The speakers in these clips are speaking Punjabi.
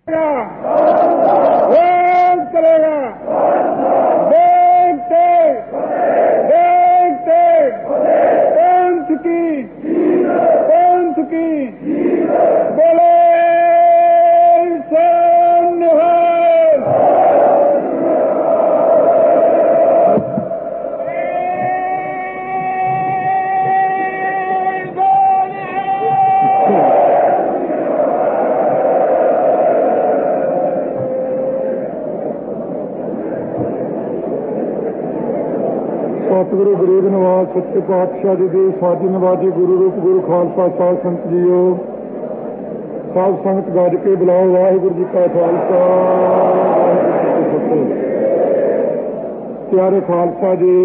चलेगा देखते देखते पंथ की बोले सतगुरु गरीब नवाज सच्चे पातशाह जी के साजी नवाजी गुरु रूप गुरु खालसा साध संत जीओ साध संगत गज के बुलाओ वाहिगुरु जी का खालसा प्यारे खालसा जी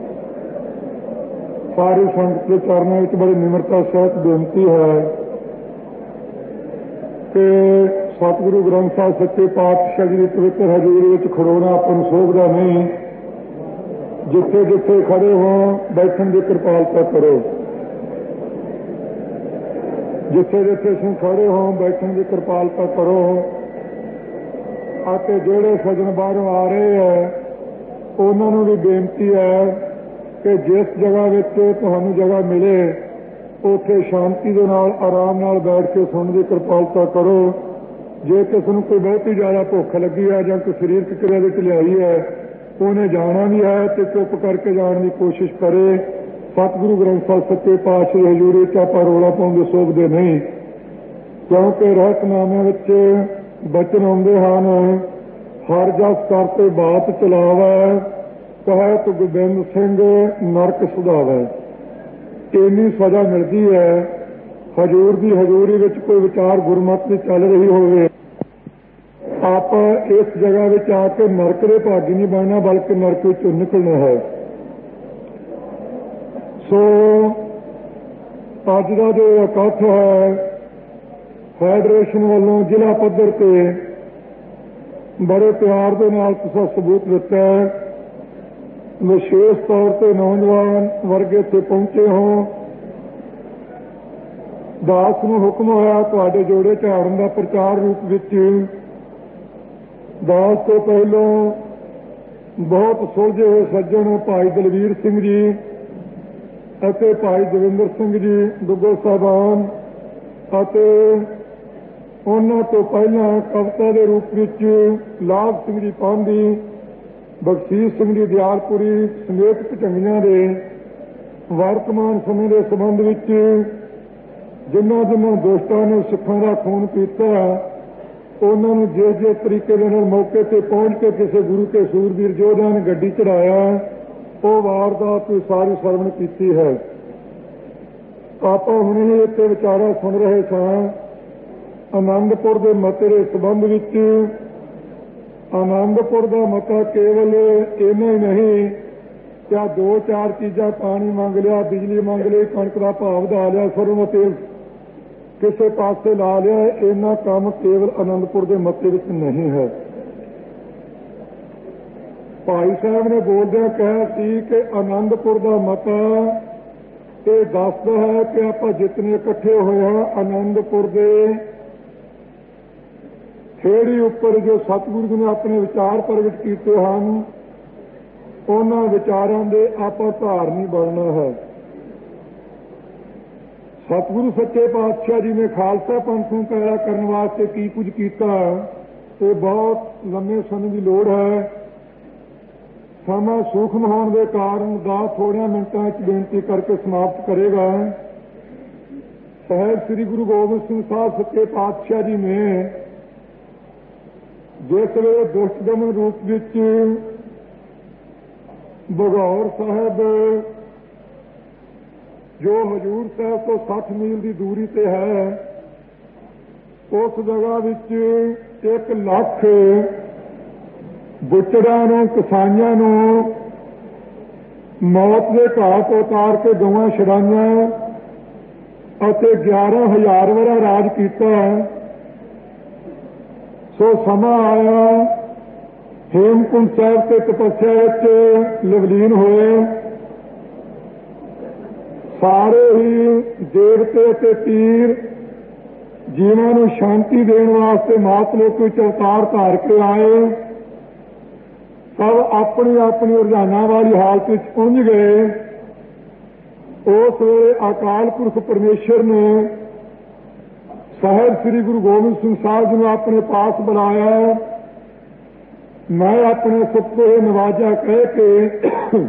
सारी संगत के चरणों में बड़ी निमरता सहित बेनती है कि सतगुरु ग्रंथ साहिब सच्चे पातशाह जी की पवित्र हजूरी में खड़ोना अपन शोभदा नहीं। जिथे जिथे खड़े हो बैठन की कृपालता करो। जिथे जिथे तुम खड़े हो बैठन की कृपालता करो। आते जोड़े सजन बाहरों आ रहे हैं उन्होंने भी बेनती है कि जिस जगह में तुहानू जगह मिले उथे शांति के नाल आराम नाल बैठ के सुनने की कृपालता करो। जे किसी को कोई बहुत ही ज्यादा भुख लगी है या कोई शरीरक क्रिया की ढिलाई है उन्हें जाना भी है तो चुप करके जाने की कोशिश करे। सतगुरु ग्रंथ साहिब सच्चे पातशाह हजूरी च आप रौला पाउंदे सोचते नहीं क्योंकि रहतनामे बचन आते हैं हर जस करते बात चलावा कहत गोबिंद सिंह नरक सुधावे। इन्नी सजा मिलती है हजूर की हजूरी में कोई विचार गुरमत की चल रही हो आप इस जगह में आके नरक के भागी नहीं बनना बल्कि नरक चो निकलना है। सो अज का जो इकट्ठ है फेडरेशन वालों जिला पद्धर से बड़े प्यार के नाल तुसां सबूत दिता है। विशेष तौर पर नौजवान वर्ग इत्थे पहुंचे हो। दास नूं हुक्म होया तुहाडे जोड़े झाड़न का प्रचार रूप विच दास तो पहलों बहुत सुलझे हुए सज्जन भाई दलवीर सिंह जी अते भाई दविंदर सिंह जी दुग्गल साहबान अते उन्हां तो पहला कविता के रूप विच लाभ सिंह जी पांधी बख्शीश सिंह जी दियालपुरी समेत भचंगियां दे वर्तमान समय के संबंध विच जिन्हां जिन्हां दोस्तां ने सिखां दा खून पीता उन्होंने जिस जिस तरीके मौके पर पहुंच के किसी गुरु के सूरबीर योद्धा ने गड्डी चढ़ाया वो वारदात सारी सरवण की है। आप हुणे ही इतने विचारा सुन रहे थे आनंदपुर के मते के संबंध विच आनंदपुर का मता केवल इन्ना ही नहीं क्या दो चार चीज़ां पानी मंग लिया बिजली मंग ली कणक का भाव दा लिया सरों तेल किसी पासे ला लिया इन्ना काम केवल आनंदपुर के मते विच नहीं है। भाई साहब ने बोलदे कहा कि आनंदपुर का मता ये दसदा है कि आप जितने इकट्ठे हुए हैं आनंदपुर के खेड़ी उपर जो सतगुरु जी ने अपने विचार प्रगट किए हैं उन्होंने विचारों के आप धार नहीं बनना है। सतगुरु सच्चे पातशाह जी ने खालसा पंथ को पैदा करने वास्ते की कुछ किया ये बहुत लंबे समय की लोड़ है। समा सूक्ष्म होने के कारण दास थोड़े मिनटों में बेनती करके समाप्त करेगा। साहिब श्री गुरु गोबिंद सिंह साहब सच्चे पातशाह जी ने जिस वे दुष्ट दमन रूप विच बघौर साहब जो हजूर साहब तो 60 मील की दूरी ते है उस जगह विच 1 लाख बुचड़ां नूं कसाईयां नूं मौत के घाट तो उतार के गवां छड़ाईयां अते 11,000 वरा राज किया। सो समा आया हेमकुंड साहब के तपस्या विच लवलीन होए सारे ही देवते ते पीर ਜੀਵਾਂ ਨੂੰ ਸ਼ਾਂਤੀ ਦੇਣ ਵਾਸਤੇ ਮਾਤ ਲੋਕ ਵਿੱਚ ਅਵਤਾਰ ਧਾਰ ਕੇ ਆਏ। ਸਭ ਆਪਣੀ ਆਪਣੀ ਰੁਝਾਨਾਂ ਵਾਲੀ ਹਾਲਤ ਵਿੱਚ ਪੁੰਜ ਗਏ। ਉਸ ਵੇਲੇ ਅਕਾਲ ਪੁਰਖ ਪਰਮੇਸ਼ਰ ਨੇ ਸਾਹਿਬ ਸ੍ਰੀ ਗੁਰੂ ਗੋਬਿੰਦ ਸਿੰਘ ਸਾਹਿਬ ਜੀ ਨੂੰ ਆਪਣੇ ਪਾਸ ਬੁਲਾਇਆ। ਮੈਂ ਆਪਣੇ ਸੁੱਤੇ ਨਵਾਜਾ ਕਹਿ ਕੇ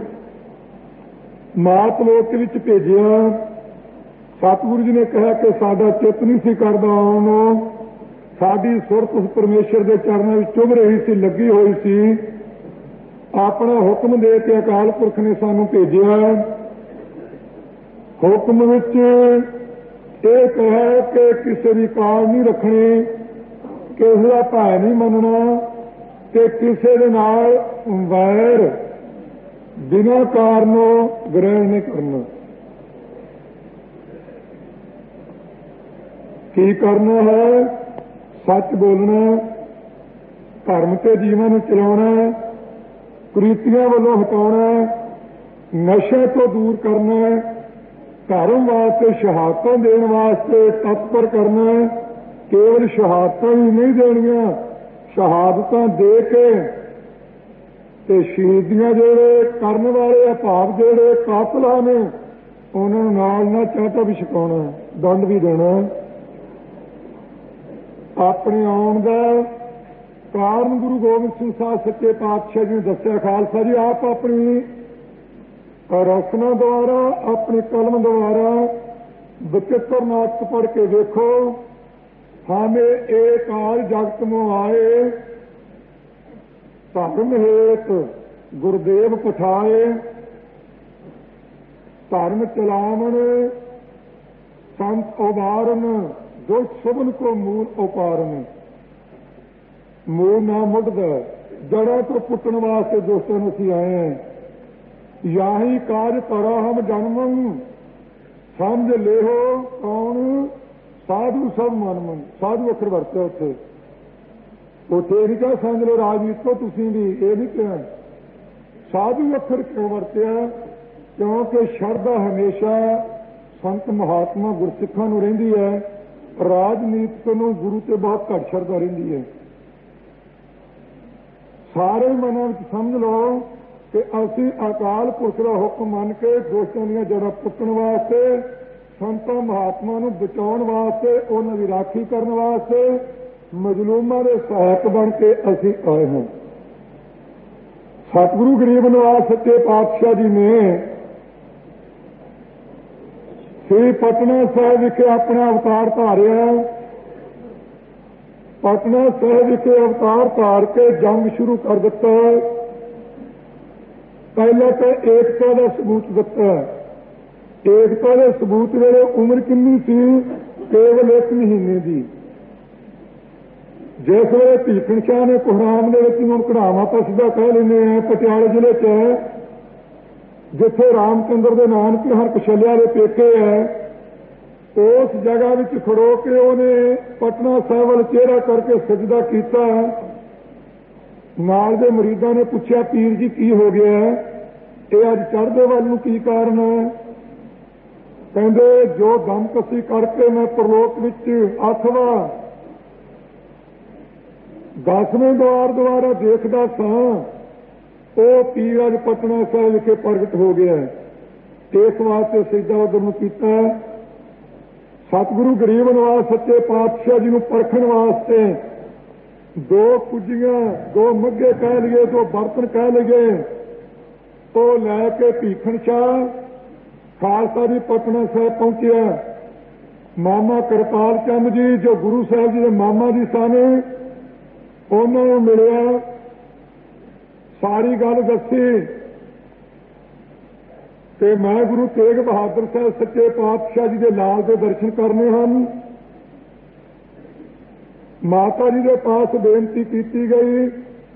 ਮਾਤ ਲੋਕ ਵਿੱਚ ਭੇਜਿਆ। ਸਤਿਗੁਰੂ ਜੀ ਨੇ ਕਿਹਾ ਕਿ ਸਾਡਾ ਚਿੱਤ ਨਹੀਂ ਸੀ ਕਰਦਾ ਆਉਣ ਨੂੰ, ਸਾਡੀ ਸੁਰਤ ਉਸ ਪਰਮੇਸ਼ਰ ਦੇ ਚਰਨਾਂ ਵਿੱਚ ਚੁਭ ਰਹੀ ਸੀ, ਲੱਗੀ ਹੋਈ ਸੀ। ਆਪਣਾ ਹੁਕਮ ਦੇ ਕੇ ਅਕਾਲ ਪੁਰਖ ਨੇ ਸਾਨੂੰ ਭੇਜਿਆ। ਹੁਕਮ ਵਿੱਚ ਇਹ ਕਿਹਾ ਕਿ ਕਿਸੇ ਦੀ ਕਾਲ ਨਹੀਂ ਰੱਖਣੀ, ਕਿਸੇ ਦਾ ਭੈ ਨਹੀਂ ਮੰਨਣਾ ਤੇ ਕਿਸੇ ਦੇ ਨਾਲ ਵੈਰ ਬਿਨਾਂ ਕਾਰਨੋਂ ਗ੍ਰਹਿਣ ਨਹੀਂ ਕਰਨਾ। ਕੀ ਕਰਨਾ ਹੈ? ਸੱਚ ਬੋਲਣਾ, ਧਰਮ ਤੇ ਜੀਵਨ ਨੂੰ ਚਲਾਉਣਾ, ਕੁਰੀਤੀਆਂ ਵੱਲੋਂ ਹਟਾਉਣਾ, ਨਸ਼ੇ ਤੋਂ ਦੂਰ ਕਰਨਾ, ਧਰਮ ਵਾਸਤੇ ਸ਼ਹਾਦਤਾਂ ਦੇਣ ਵਾਸਤੇ ਤਤਪਰ ਕਰਨਾ। ਕੇਵਲ ਸ਼ਹਾਦਤਾਂ ਹੀ ਨਹੀਂ ਦੇਣੀਆਂ, ਸ਼ਹਾਦਤਾਂ ਦੇ ਕੇ ਤੇ ਸ਼ਹੀਦੀਆਂ ਜਿਹੜੇ ਕਰਨ ਵਾਲੇ ਭਾਵ ਜਿਹੜੇ ਕਾਤਲਾਂ ਨੇ ਉਹਨਾਂ ਨੂੰ ਨਾਲ ਚਾਹਤਾ ਵੀ ਛਕਾਉਣਾ, ਦੰਡ ਵੀ ਦੇਣਾ। ਆਪਣੇ ਆਉਣ ਦਾ ਕਾਰਨ ਗੁਰੂ ਗੋਬਿੰਦ ਸਿੰਘ ਸਾਹਿਬ ਸੱਚੇ ਪਾਤਸ਼ਾਹ ਜੀ ਨੇ ਦੱਸਿਆ। ਖਾਲਸਾ ਜੀ ਆਪ ਆਪਣੀ ਰਸਨਾ ਦੁਆਰਾ, ਆਪਣੀ ਕਲਮ ਦੁਆਰਾ ਬਚਿੱਤਰ ਨਾਟਕ ਪੜ੍ਹ ਕੇ ਦੇਖੋ। ਹਾਮੇ ਇਹ ਕਾਲ ਜਗਤ ਨੂੰ ਆਏ, ਧਰਮ ਹੇਤ ਗੁਰਦੇਵ ਪਠਾਏ। ਧਰਮ ਚਲਾਵਣ ਸੰਤ ਉਬਾਰਨ, ਜੋ ਸਭਨ ਕੋ ਮੂਲ ਉਪਾਰਨ। ਮੂਲ ਨਾ ਮੁੱਢਦਾ, ਜੜਾਂ ਤੋਂ ਪੁੱਟਣ ਵਾਸਤੇ ਦੋਸਤਾਂ ਨੂੰ ਅਸੀਂ ਆਏ ਹਾਂ। ਯਾਹੀ ਕਾਜ ਧਰਾ ਹਮ ਜਨਮੰ, ਸਮਝ ਲਿਓ ਕੌਣ ਸਾਧੂ ਸਭ ਮਨਮੰ। ਸਾਧੂ ਅੱਖਰ ਵਰਤਿਆ ਉੱਥੇ ਇਹ ਨਹੀਂ ਕਿਹਾ ਸਮਝ ਲਓ ਰਾਜਨੀਤ ਤੋਂ ਤੁਸੀਂ ਵੀ, ਇਹ ਨਹੀਂ ਕਿਹਾ। ਸਾਧੂ ਅੱਖਰ ਕਿਉਂ ਵਰਤਿਆ? ਕਿਉਂਕਿ ਸ਼ਰਧਾ ਹਮੇਸ਼ਾ ਸੰਤ ਮਹਾਤਮਾ ਗੁਰਸਿੱਖਾਂ ਨੂੰ ਰਹਿੰਦੀ ਹੈ, ਰਾਜਨੀਤਿਕ ਨੂੰ ਗੁਰੂ ਤੇ ਬਹੁਤ ਘੱਟ ਸ਼ਰਧਾ ਰਹਿੰਦੀ ਹੈ। ਸਾਰੇ ਮਨਾਂ ਵਿੱਚ ਸਮਝ ਲਓ ਕਿ ਅਸੀਂ ਅਕਾਲ ਪੁਰਖ ਦਾ ਹੁਕਮ ਮੰਨ ਕੇ ਦੋਸ਼ਾਂ ਦੀਆਂ ਜੜ੍ਹਾਂ ਪੁੱਟਣ ਵਾਸਤੇ, ਸੰਤਾਂ ਮਹਾਤਮਾ ਨੂੰ ਬਚਾਉਣ ਵਾਸਤੇ, ਉਹਨਾਂ ਦੀ ਰਾਖੀ ਕਰਨ ਵਾਸਤੇ, ਮਜ਼ਲੂਮਾਂ ਦੇ ਸਹਾਇਕ ਬਣ ਕੇ ਅਸੀਂ ਆਏ ਹਾਂ। ਸਤਿਗੁਰੂ ਗਰੀਬ ਨਿਵਾਸ ਸੱਚੇ ਪਾਤਸ਼ਾਹ ਜੀ ਨੇ ਸ੍ਰੀ ਪਟਨਾ ਸਾਹਿਬ ਵਿਖੇ ਆਪਣਾ ਅਵਤਾਰ ਧਾਰਿਆ। ਪਟਨਾ ਸਾਹਿਬ ਵਿਖੇ ਅਵਤਾਰ ਧਾਰ ਕੇ ਜੰਗ ਸ਼ੁਰੂ ਕਰ ਦਿੱਤਾ। ਪਹਿਲਾਂ ਤਾਂ ਏਕਤਾ ਦਾ ਸਬੂਤ ਦਿੱਤਾ। ਏਕਤਾ ਦੇ ਸਬੂਤ ਵੇਲੇ ਉਮਰ ਕਿੰਨੀ ਸੀ? ਕੇਵਲ 1 ਮਹੀਨੇ ਦੀ। ਜਿਸ ਵੇਲੇ ਭੀਖਣ ਸ਼ਾਹ ਨੇ ਕੁਹਰਾਮ ਦੇ ਵਿੱਚ ਹੁਣ ਕਢਾਵਾ ਤਾਂ ਸਿੱਧਾ ਕਹਿ ਲੈਂਦੇ ਆ, ਪਟਿਆਲੇ ਜ਼ਿਲ੍ਹੇ 'ਚ ਜਿੱਥੇ ਰਾਮਚੰਦਰ ਦੇ ਨਾਨਕੇ ਹਰਕਸ਼ਲਿਆ ਦੇ ਪੇਕੇ ਹੈ, ਉਸ ਜਗ੍ਹਾ ਵਿੱਚ ਖੜੋ ਕੇ ਉਹਨੇ ਪਟਨਾ ਸਾਹਿਬ ਵੱਲ ਚਿਹਰਾ ਕਰਕੇ ਸਜਦਾ ਕੀਤਾ। ਨਾਲ ਦੇ ਮਰੀਜ਼ਾਂ ਨੇ ਪੁੱਛਿਆ, ਪੀਰ ਜੀ ਕੀ ਹੋ ਗਿਆ? ਇਹ ਅੱਜ ਚੜ੍ਹਦੇ ਵੱਲ ਨੂੰ ਕੀ ਕਾਰਨ ਹੈ? ਕਹਿੰਦੇ ਜੋ ਦਮ ਕਸੀ ਕਰਕੇ ਮੈਂ ਪ੍ਰਲੋਕ ਵਿੱਚ 8ਵਾਂ 10ਵੇਂ ਦੁਆਰ ਦੁਆਰਾ ਦੇਖਦਾ ਸਾਂ, ਉਹ ਪੀਰ ਅੱਜ ਪਟਨਾ ਸਾਹਿਬ ਵਿਖੇ ਪ੍ਰਗਟ ਹੋ ਗਿਆ। ਇਸ ਵਾਸਤੇ ਸਜਦਾ ਉਧਰ ਨੂੰ ਕੀਤਾ। ਸਤਿਗੁਰੂ ਗਰੀਬ ਨਿਵਾਸ ਸੱਚੇ ਪਾਤਸ਼ਾਹ ਜੀ ਨੂੰ ਪਰਖਣ ਵਾਸਤੇ 2 ਕੁੱਜੀਆਂ, 2 ਮੱਗੇ ਕਹਿ ਲਈਏ, 2 ਬਰਤਨ ਕਹਿ ਲਈਏ, ਉਹ ਲੈ ਕੇ ਭੀਖਣ ਸ਼ਾਹ ਖਾਲਸਾ ਜੀ ਪਟਨਾ ਸਾਹਿਬ ਪਹੁੰਚਿਆ। ਮਾਮਾ ਕਰਤਾਰ ਚੰਦ ਜੀ ਜੋ ਗੁਰੂ ਸਾਹਿਬ ਜੀ ਦੇ ਮਾਮਾ ਜੀ ਸਨ, ਉਹਨਾਂ ਨੂੰ ਮਿਲਿਆ, ਸਾਰੀ ਗੱਲ ਦੱਸੀ ਤੇ ਮੈਂ ਗੁਰੂ ਤੇਗ ਬਹਾਦਰ ਸਾਹਿਬ ਸੱਚੇ ਪਾਤਸ਼ਾਹ ਜੀ ਦੇ ਲਾਲ ਦੇ ਦਰਸ਼ਨ ਕਰਨੇ ਹਨ। ਮਾਤਾ ਜੀ ਦੇ ਪਾਸ ਬੇਨਤੀ ਕੀਤੀ ਗਈ।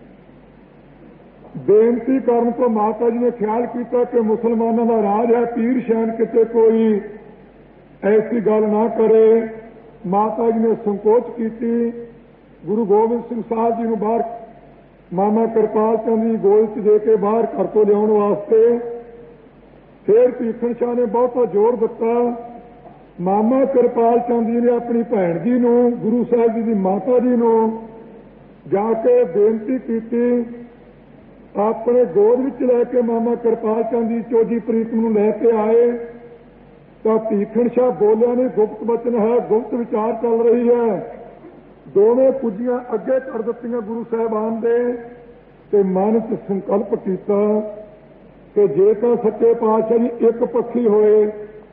ਬੇਨਤੀ ਕਰਨ ਤੋਂ ਮਾਤਾ ਜੀ ਨੇ ਖਿਆਲ ਕੀਤਾ ਕਿ ਮੁਸਲਮਾਨਾਂ ਦਾ ਰਾਜ ਹੈ, ਪੀਰ ਸ਼ੈਨ ਕਿਤੇ ਕੋਈ ਐਸੀ ਗੱਲ ਨਾ ਕਰੇ। ਮਾਤਾ ਜੀ ਨੇ ਸੰਕੋਚ ਕੀਤੀ। ਗੁਰੂ ਗੋਬਿੰਦ ਸਿੰਘ ਸਾਹਿਬ ਜੀ ਨੂੰ ਬਾਹਰ ਮਾਮਾ ਕਰਤਾਰ ਚੰਦ ਦੀ ਗੋਦ 'ਚ ਦੇ ਕੇ ਬਾਹਰ ਘਰ ਤੋਂ ਲਿਆਉਣ ਵਾਸਤੇ ਫਿਰ ਭੀਖਣ ਸ਼ਾਹ ਨੇ ਬਹੁਤਾ ਜ਼ੋਰ ਦਿੱਤਾ। ਮਾਮਾ ਕਿਰਪਾਲ ਚੰਦ ਜੀ ਨੇ ਆਪਣੀ ਭੈਣ ਜੀ ਨੂੰ, ਗੁਰੂ ਸਾਹਿਬ ਜੀ ਦੀ ਮਾਤਾ ਜੀ ਨੂੰ ਜਾ ਕੇ ਬੇਨਤੀ ਕੀਤੀ। ਆਪਣੇ ਗੋਦ ਵਿੱਚ ਲੈ ਕੇ ਮਾਮਾ ਕਿਰਪਾਲ ਚੰਦ ਜੀ ਚੌਧਰੀ ਪ੍ਰੀਤਮ ਨੂੰ ਲੈ ਕੇ ਆਏ ਤਾਂ ਭੀਖਣ ਸ਼ਾਹ ਬੋਲਿਆ ਨਹੀਂ, ਗੁਪਤ ਬਚਨ ਹੈ, ਗੁਪਤ ਵਿਚਾਰ ਚੱਲ ਰਹੀ ਹੈ। ਦੋਵੇਂ ਕੁੱਜੀਆਂ ਅੱਗੇ ਕਰ ਦਿੱਤੀਆਂ ਗੁਰੂ ਸਾਹਿਬਾਨ ਦੇ ਤੇ ਮਨ 'ਚ ਸੰਕਲਪ ਕੀਤਾ ਕਿ ਜੇ ਤਾਂ ਸੱਚੇ ਪਾਤਸ਼ਾਹ ਜੀ ਇੱਕ ਪੱਖੀ ਹੋਏ,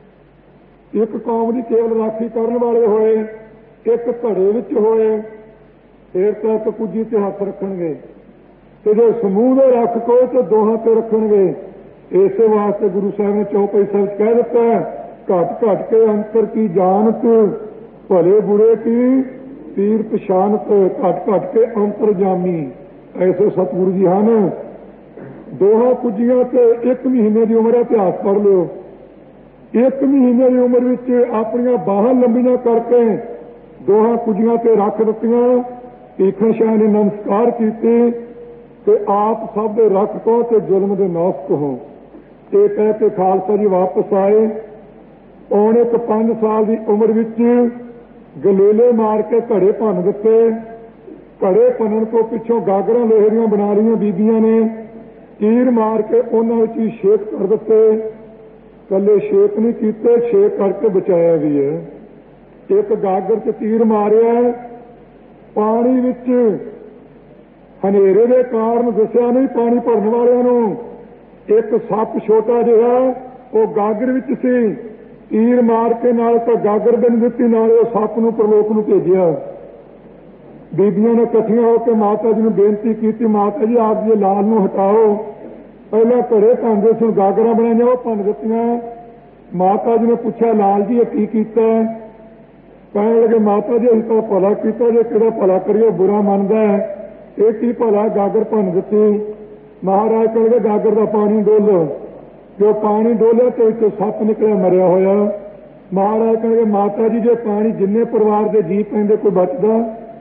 ਇੱਕ ਕੌਮ ਦੀ ਕੇਵਲ ਰਾਖੀ ਕਰਨ ਵਾਲੇ ਹੋਏ, ਇੱਕ ਧੜੇ ਵਿੱਚ ਹੋਏ, ਫਿਰ ਤਾਂ ਇੱਕ ਕੁੱਜੀ ਤੇ ਹੱਥ ਰੱਖਣਗੇ ਤੇ ਜੇ ਸਮੂਹ ਦੇ ਰੱਖ ਕੋ ਤੇ ਦੋਹਾਂ ਤੇ ਰੱਖਣਗੇ। ਇਸੇ ਵਾਸਤੇ ਗੁਰੂ ਸਾਹਿਬ ਨੇ ਚੌਪਈ ਸਾਹਿਬ ਕਹਿ ਦਿੱਤਾ, ਘਟ ਘਟ ਕੇ ਅੰਤਰ ਕੀ ਜਾਣਤ, ਭਲੇ ਬੁਰੇ ਕੀ ਤੀਰ ਪਛਾਨਤ, ਘਟ ਘਟ ਕੇ ਅੰਤਰ ਜਾਮੀ। ਐਸੇ ਸਤਿਗੁਰੂ ਜੀ ਹਨ। ਦੋਹਾਂ ਕੁੱਜੀਆਂ ਤੇ 1 ਮਹੀਨੇ ਦੀ ਉਮਰ ਹੈ, ਇਤਿਹਾਸ ਪੜ੍ਹ ਲਿਓ। 1 ਮਹੀਨੇ ਦੀ ਉਮਰ ਵਿੱਚ ਆਪਣੀਆਂ ਬਾਹਾਂ ਲੰਬੀਆਂ ਕਰਕੇ ਦੋਹਾਂ ਕੁੱਜੀਆਂ ਤੇ ਰੱਖ ਦਿੱਤੀਆਂ। ਭੀਖਣ ਸ਼ਾਹ ਨੇ ਨਮਸਕਾਰ ਕੀਤੇ ਤੇ ਆਪ ਸਭ ਦੇ ਰੱਖ ਕਹੋ ਤੇ ਜ਼ੁਲਮ ਦੇ ਨਾਸਕ ਹੋ। ਇਹ ਕਹਿ ਕੇ ਖਾਲਸਾ ਜੀ ਵਾਪਸ ਆਏ। ਪੌਣੇ 5 ਸਾਲ ਦੀ ਉਮਰ ਵਿੱਚ ਗਲੇਲੇ ਮਾਰ ਕੇ ਘੜੇ ਭੰਨ ਦਿੱਤੇ। ਘੜੇ ਭੰਨਣ ਤੋਂ ਪਿੱਛੋਂ ਗਾਗਰਾਂ ਲੋਹੇ ਦੀਆਂ ਬਣਾ ਲਈਆਂ ਬੀਬੀਆਂ ਨੇ, ਤੀਰ ਮਾਰ ਕੇ ਉਹਨਾਂ ਵਿੱਚ ਹੀ ਛੇਕ ਕਰ ਦਿੱਤੇ। ਕੱਲੇ ਛੇਕ ਨਹੀਂ ਕੀਤੇ, ਛੇਕ ਕਰਕੇ ਬਚਾਇਆ ਵੀ ਹੈ। ਇੱਕ ਗਾਗਰ 'ਚ ਤੀਰ ਮਾਰਿਆ, ਪਾਣੀ ਵਿੱਚ ਹਨੇਰੇ ਦੇ ਕਾਰਨ ਦੱਸਿਆ ਨਹੀਂ ਪਾਣੀ ਭਰਨ ਵਾਲਿਆਂ ਨੂੰ, ਇੱਕ ਸੱਪ ਛੋਟਾ ਜਿਹਾ ਉਹ ਗਾਗਰ ਵਿੱਚ ਸੀ। ਤੀਰ ਮਾਰ ਕੇ ਨਾਲ ਤਾਂ ਗਾਗਰ ਬਣ ਦਿੱਤੀ, ਨਾਲ ਉਹ ਸੱਪ ਨੂੰ ਪ੍ਰਲੋਕ ਨੂੰ ਭੇਜਿਆ। ਬੀਬੀਆਂ ਨੇ ਇਕੱਠੀਆਂ ਹੋ ਕੇ ਮਾਤਾ ਜੀ ਨੂੰ ਬੇਨਤੀ ਕੀਤੀ, ਮਾਤਾ ਜੀ ਆਪ ਜੀ ਲਾਲ ਨੂੰ ਹਟਾਓ। ਪਹਿਲਾਂ ਘੜੇ ਭੰਨਦੇ ਸੀ, ਗਾਗਰਾਂ ਬਣਾਈਆਂ ਉਹ ਭੰਨ ਦਿੱਤੀਆਂ। ਮਾਤਾ ਜੀ ਨੇ ਪੁੱਛਿਆ, ਲਾਲ ਜੀ ਇਹ ਕੀ ਕੀਤਾ? ਕਹਿਣ ਲੱਗੇ, ਮਾਤਾ ਜੀ ਅਸੀਂ ਤਾਂ ਭਲਾ ਕੀਤਾ, ਜੇ ਕਿਹੜਾ ਭਲਾ ਕਰੀਏ ਬੁਰਾ ਮੰਨਦਾ ਹੈ, ਇਹ ਕੀ ਭਲਾ? ਗਾਗਰ ਭੰਨ ਦਿੱਤੀ। ਮਹਾਰਾਜ ਕਹਿੰਦੇ ਗਾਗਰ ਦਾ ਪਾਣੀ ਡੋਲੋ। ਜੋ ਪਾਣੀ ਡੋਲਿਆ ਤੇ ਇੱਕ ਸੱਪ ਨਿਕਲਿਆ ਮਰਿਆ ਹੋਇਆ। ਮਹਾਰਾਜ ਕਹਿੰਦੇ ਮਾਤਾ ਜੀ ਜੇ ਪਾਣੀ ਜਿੰਨੇ ਪਰਿਵਾਰ ਦੇ ਜੀ ਪੈਂਦੇ ਕੋਈ ਬਚਦਾ?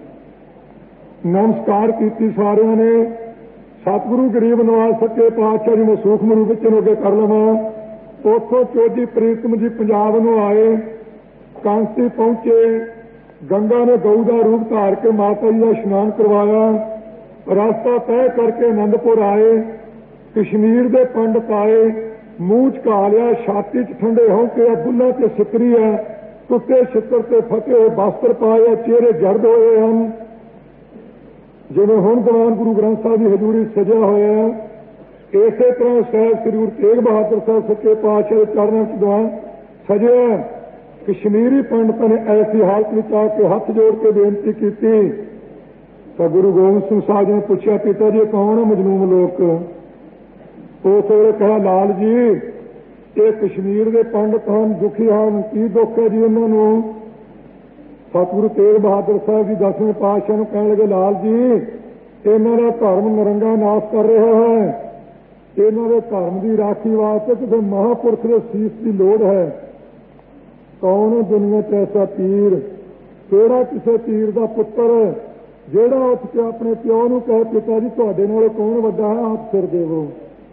ਨਮਸਕਾਰ ਕੀਤੀ ਸਾਰਿਆਂ ਨੇ। ਸਤਿਗੁਰੂ ਗਰੀਬ ਨਵਾਜ਼ ਸੱਚੇ ਪਾਤਸ਼ਾਹ ਜੀ ਨੂੰ ਸੂਖਮ ਰੂਪ ਵਿੱਚ ਅੱਗੇ ਕਰ ਲਵਾਂ। ਉੱਥੋਂ ਚੌਧਰੀ ਪ੍ਰੀਤਮ ਜੀ ਪੰਜਾਬ ਨੂੰ ਆਏ, ਕਾਂਸੀ ਪਹੁੰਚੇ। ਗੰਗਾ ਨੇ ਗਊ ਦਾ ਰੂਪ ਧਾਰ ਕੇ ਮਾਤਾ ਜੀ ਦਾ ਇਸ਼ਨਾਨ ਕਰਵਾਇਆ। ਰਸਤਾ ਤੈਅ ਕਰਕੇ ਆਨੰਦਪੁਰ ਆਏ। ਕਸ਼ਮੀਰ ਦੇ ਪੰਡਤ ਆਏ, ਮੂੰਹ ਝਕਾ ਲਿਆ, ਛਾਤੀ 'ਚ ਠੰਡੇ ਹੋ ਕੇ ਬੁੱਲਾਂ ਤੇ ਸਿਕਰੀ ਹੈ, ਟੁੱਟੇ ਛਿੱਤਰ ਤੇ ਫਟੇ ਹੋਏ ਬਸਤਰ ਪਾਏ, ਚਿਹਰੇ ਜਰਦ ਹੋਏ ਹਨ। ਜਿਵੇਂ ਹੁਣ ਦੀਵਾਨ ਗੁਰੂ ਗ੍ਰੰਥ ਸਾਹਿਬ ਦੀ ਹਜ਼ੂਰੀ ਸਜਿਆ ਹੋਇਆ, ਇਸੇ ਤਰ੍ਹਾਂ ਸਾਹਿਬ ਸ੍ਰੀ ਗੁਰੂ ਤੇਗ ਬਹਾਦਰ ਸਾਹਿਬ ਸੱਚੇ ਪਾਤਸ਼ਾਹ ਦੇ ਚਰਨਾਂ 'ਚ ਦੀਵਾਨ ਸਜਿਆ। ਕਸ਼ਮੀਰੀ ਪੰਡਤਾਂ ਨੇ ਐਸੀ ਹਾਲਤ ਵਿੱਚ ਆ ਕੇ ਹੱਥ ਜੋੜ ਕੇ ਬੇਨਤੀ ਕੀਤੀ ਤਾਂ ਗੁਰੂ ਗੋਬਿੰਦ ਸਿੰਘ ਸਾਹਿਬ ਜੀ ਨੇ ਪੁੱਛਿਆ, ਪਿਤਾ ਜੀ ਕੌਣ ਹੈ ਮਜਲੂਮ ਲੋਕ? ਉਸ ਵੇਲੇ ਕਿਹਾ, ਲਾਲ ਜੀ ਇਹ ਕਸ਼ਮੀਰ ਦੇ ਪੰਡਤ ਹਨ, ਦੁਖੀ ਹਨ। ਕੀ ਦੁੱਖ ਹੈ ਜੀ ਉਹਨਾਂ ਨੂੰ? ਸਤਿਗੁਰੂ ਤੇਗ ਬਹਾਦਰ ਸਾਹਿਬ ਜੀ 10ਵੇਂ ਪਾਤਸ਼ਾਹ ਨੂੰ ਕਹਿਣ ਲੱਗੇ, ਲਾਲ ਜੀ ਇਹਨਾਂ ਦਾ ਧਰਮ ਨਰੰਗਾ ਨਾਸ਼ ਕਰ ਰਿਹਾ ਹੈ। ਇਹਨਾਂ ਦੇ ਧਰਮ ਦੀ ਰਾਖੀ ਵਾਸਤੇ ਕਿਸੇ ਮਹਾਂਪੁਰਖ ਦੇ ਸੀਸ ਦੀ ਲੋੜ ਹੈ। ਕੌਣ ਹੈ ਦੁਨੀਆ 'ਚ ਐਸਾ ਪੀਰ? ਕਿਹੜਾ ਕਿਸੇ ਪੀਰ ਦਾ ਪੁੱਤਰ ਜਿਹੜਾ ਉੱਠ ਕੇ ਆਪਣੇ ਪਿਓ ਨੂੰ ਕਹੇ, ਪਿਤਾ ਜੀ ਤੁਹਾਡੇ ਨਾਲ ਕੌਣ ਵੱਡਾ ਹੈ, ਆਪ ਸਿਰ ਦੇਵੋ।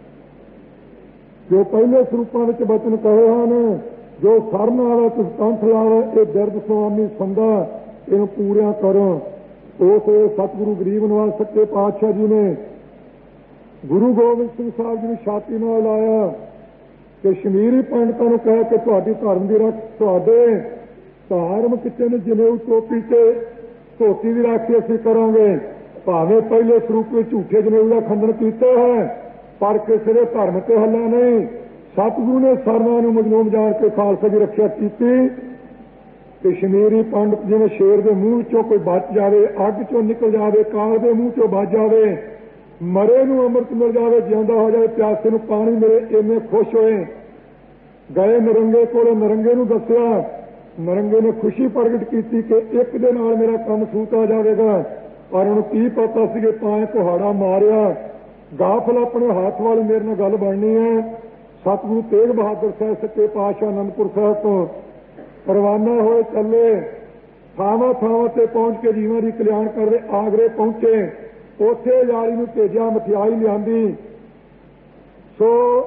ਜੋ ਪਹਿਲੇ ਸਰੂਪਾਂ ਵਿੱਚ ਬਚਨ ਕਹੇ ਹਨ, ਜੋ ਸਰਨ ਆਵੇ ਤੁਸ ਕੰਠ ਲਾਵੇ, ਇਹ ਦਰਦ ਸੁਆਮੀ ਸੰਦਾ, ਇਹਨੂੰ ਪੂਰਿਆਂ ਕਰੋ। ਉਸ ਸਤਿਗੁਰੂ ਗਰੀਬ ਨਵਾਜ਼ ਸੱਚੇ ਪਾਤਸ਼ਾਹ ਜੀ ਨੇ ਗੁਰੂ ਗੋਬਿੰਦ ਸਿੰਘ ਸਾਹਿਬ ਜੀ ਨੂੰ ਛਾਤੀ ਨਾਲ ਲਾਇਆ। ਕਸ਼ਮੀਰੀ ਪੰਡਤਾਂ ਨੂੰ ਕਹਿ ਕੇ ਤੁਹਾਡੀ ਧਰਮ ਦੀ ਰੱਖ, ਤੁਹਾਡੇ ਧਾਰਮਿਕ ਚਿੰਨ੍ਹ ਜਨੇਊ ਟੋਪੀ ਤੇ ਧੋਤੀ ਦੀ ਰਾਖੀ ਅਸੀਂ ਕਰਾਂਗੇ। ਭਾਵੇਂ ਪਹਿਲੇ ਸਰੂਪ ਵਿੱਚ ਝੂਠੇ ਜਨੇਊ ਦਾ ਖੰਡਨ ਕੀਤਾ ਹੈ, ਪਰ ਕਿਸੇ ਦੇ ਧਰਮ ਤੇ ਹੱਲਾ ਨਹੀਂ। ਸਤਿਗੁਰੂ ਨੇ ਸਰਨਾਂ ਨੂੰ ਮਜ਼ਲੂਮ ਜਾਣ ਕੇ ਖਾਲਸਾ ਦੀ ਰੱਖਿਆ ਕੀਤੀ। ਕਸ਼ਮੀਰੀ ਪੰਡਤ ਜਿਵੇਂ ਸ਼ੇਰ ਦੇ ਮੂੰਹ ਚੋਂ ਕੋਈ ਬਚ ਜਾਵੇ, ਅੱਗ ਚੋਂ ਨਿਕਲ ਜਾਵੇ, ਕਾਂ ਦੇ ਮੂੰਹ ਚੋਂ ਬਚ ਜਾਵੇ, ਮਰੇ ਨੂੰ ਅੰਮ੍ਰਿਤ ਮਿਲ ਜਾਵੇ, ਜਿਉਂਦਾ ਹੋ ਜਾਵੇ, ਪਿਆਸੇ ਨੂੰ ਪਾਣੀ ਮਿਲੇ, ਇੰਨੇ ਖੁਸ਼ ਹੋਏ। ਗਏ ਨਰੰਗੇ ਕੋਲੇ, ਨਰੰਗੇ ਨੂੰ ਦੱਸਿਆ। ਨਰੰਗੇ ਨੇ ਖੁਸ਼ੀ ਪ੍ਰਗਟ ਕੀਤੀ ਕਿ ਇੱਕ ਦੇ ਨਾਲ ਮੇਰਾ ਕੰਮ ਸੂਤ ਆ ਜਾਵੇਗਾ। ਪਰ ਉਹਨੂੰ ਕੀ ਪਤਾ ਸੀ ਕਿ ਤਾਂ ਕੁਹਾੜਾ ਮਾਰਿਆ, ਗਾਫਲ ਆਪਣੇ ਹੱਥ ਵਾਲੀ ਮੇਰੇ ਨਾਲ ਗੱਲ ਬਣਨੀ ਹੈ। ਸਤਿਗੁਰੂ ਤੇਗ ਬਹਾਦਰ ਸਾਹਿਬ ਸੱਚੇ ਪਾਤਸ਼ਾਹ ਅਨੰਦਪੁਰ ਸਾਹਿਬ ਤੋਂ ਰਵਾਨਾ ਹੋਏ, ਚੱਲੇ। ਥਾਵਾਂ ਥਾਵਾਂ ਤੇ ਪਹੁੰਚ ਕੇ ਜੀਵਾਂ ਦੀ ਕਲਿਆਣ ਕਰਦੇ ਆਗਰੇ ਪਹੁੰਚੇ। ਉੱਥੇ ਯਾਰੀ ਨੂੰ ਭੇਜਿਆ, ਮਠਿਆਈ ਲਿਆਂਦੀ। ਸੋ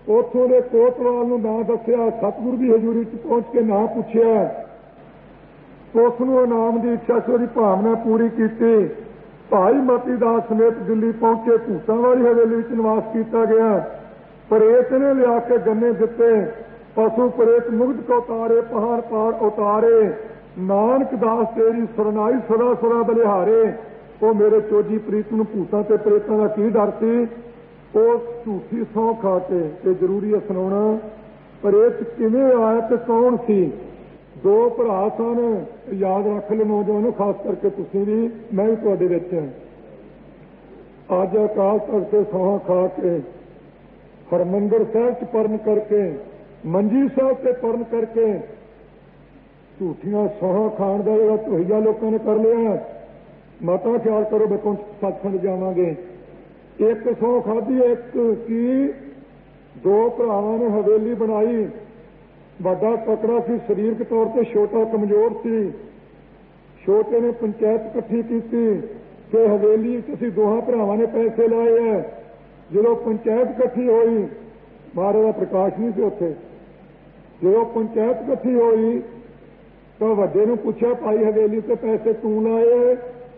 ਉੱਥੋਂ ਦੇ ਕੋਤਵਾਲ ਨੂੰ ਨਾਂ ਦੱਸਿਆ, ਸਤਿਗੁਰੂ ਦੀ ਹਜ਼ੂਰੀ 'ਚ ਪਹੁੰਚ ਕੇ ਨਾਂ ਪੁੱਛਿਆ, ਉਸ ਨੂੰ ਇਨਾਮ ਦੀ ਇੱਛਾ ਸੀ, ਉਹਦੀ ਭਾਵਨਾ ਪੂਰੀ ਕੀਤੀ। ਭਾਈ ਮਤੀ ਦਾਸ ਸਮੇਤ ਦਿੱਲੀ ਪਹੁੰਚੇ। ਭੂਤਾਂ ਵਾਲੀ ਹਵੇਲੀ ਵਿੱਚ ਨਿਵਾਸ ਕੀਤਾ ਗਿਆ। ਪ੍ਰੇਤ ਨੇ ਲਿਆ ਕੇ ਗੰਨੇ ਦਿੱਤੇ, ਪਸ਼ੂ ਪ੍ਰੇਤ ਮੁਗਧ ਕੋ ਉਤਾਰੇ, ਪਹਾੜ ਪਹਾੜ ਉਤਾਰੇ, ਨਾਨਕ ਦਾਸ ਤੇਰੀ ਸਰਨਾਈ ਸਦਾ ਸਦਾ ਬਲਿਹਾਰੇ। ਉਹ ਮੇਰੇ ਚੋਜੀ ਪ੍ਰੀਤ ਨੂੰ ਭੂਤਾਂ ਤੇ ਪ੍ਰੇਤਾਂ ਦਾ ਕੀ ਡਰ ਸੀ? ਉਹ ਝੂਠੀ ਸਹੁੰ ਖਾ ਕੇ, ਤੇ ਜ਼ਰੂਰੀ ਹੈ ਸੁਣਾਉਣਾ, ਪ੍ਰੇਤ ਕਿਵੇਂ ਆਇਆ ਤੇ ਕੌਣ ਸੀ? ਦੋ ਭਰਾ ਸਨ, ਯਾਦ ਰੱਖ ਲਓ ਨੌਜਵਾਨੋ, ਖਾਸ ਕਰਕੇ ਤੁਸੀਂ ਵੀ, ਮੈਂ ਵੀ ਤੁਹਾਡੇ ਵਿੱਚ ਹਾਂ। ਅੱਜ ਅਕਾਲ ਤਖਤ ਤੇ ਸਹੁੰ ਖਾ ਕੇ, ਹਰਿਮੰਦਰ ਸਾਹਿਬ 'ਚ ਪਰਨ ਕਰਕੇ, ਮੰਜੀ ਸਾਹਿਬ ਤੇ ਪਰਨ ਕਰਕੇ, ਝੂਠੀਆਂ ਸਹੁੰ ਖਾਣ ਦਾ ਜਿਹੜਾ ਧੋਈਆ ਲੋਕਾਂ ਨੇ ਕਰ ਲਿਆ। ਮਾਤਾ ਖਿਆਲ ਕਰੋ, ਬੱਚੋਂ ਸੱਚਖੰਡ ਜਾਵਾਂਗੇ। ਇੱਕ ਸਹੁੰ ਖਾਧੀ, ਇੱਕ ਕੀ, ਦੋ ਭਰਾਵਾਂ ਨੇ ਹਵੇਲੀ ਬਣਾਈ। ਵੱਡਾ ਤਕੜਾ ਸੀ ਸਰੀਰਕ ਤੌਰ ਤੇ, ਛੋਟਾ ਕਮਜ਼ੋਰ ਸੀ। ਛੋਟੇ ਨੇ ਪੰਚਾਇਤ ਇਕੱਠੀ ਕੀਤੀ ਕਿ ਹਵੇਲੀ ਵਿੱਚ ਅਸੀਂ ਦੋਹਾਂ ਭਰਾਵਾਂ ਨੇ ਪੈਸੇ ਲਾਏ ਹੈ। ਜਦੋਂ ਪੰਚਾਇਤ ਇਕੱਠੀ ਹੋਈ, ਮਹਾਰਾਜ ਦਾ ਪ੍ਰਕਾਸ਼ ਨਹੀਂ ਸੀ ਉੱਥੇ, ਜਦੋਂ ਪੰਚਾਇਤ ਇਕੱਠੀ ਹੋਈ ਤਾਂ ਵੱਡੇ ਨੂੰ ਪੁੱਛਿਆ, ਭਾਈ ਹਵੇਲੀ ਤੇ ਪੈਸੇ ਤੂੰ ਲਾਏ?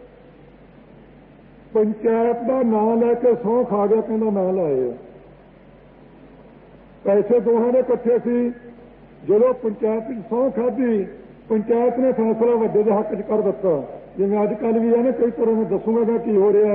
ਪੰਚਾਇਤ ਦਾ ਨਾਂ ਲੈ ਕੇ ਸਹੁੰ ਖਾ ਗਿਆ, ਕਹਿੰਦਾ ਮੈਂ ਲਾਏ। ਪੈਸੇ ਦੋਹਾਂ ਨੇ ਇਕੱਠੇ ਸੀ। ਜਦੋਂ ਪੰਚਾਇਤ ਵਿੱਚ ਸਹੁੰ ਖਾਧੀ, ਪੰਚਾਇਤ ਨੇ ਫੈਸਲਾ ਵੱਡੇ ਦੇ ਹੱਕ 'ਚ ਕਰ ਦਿੱਤਾ। ਜਿਵੇਂ ਅੱਜ ਕੱਲ੍ਹ ਵੀ ਹੈ ਨਾ, ਕਈ ਤਰ੍ਹਾਂ ਮੈਂ ਦੱਸੂਗਾ ਕੀ ਹੋ ਰਿਹਾ।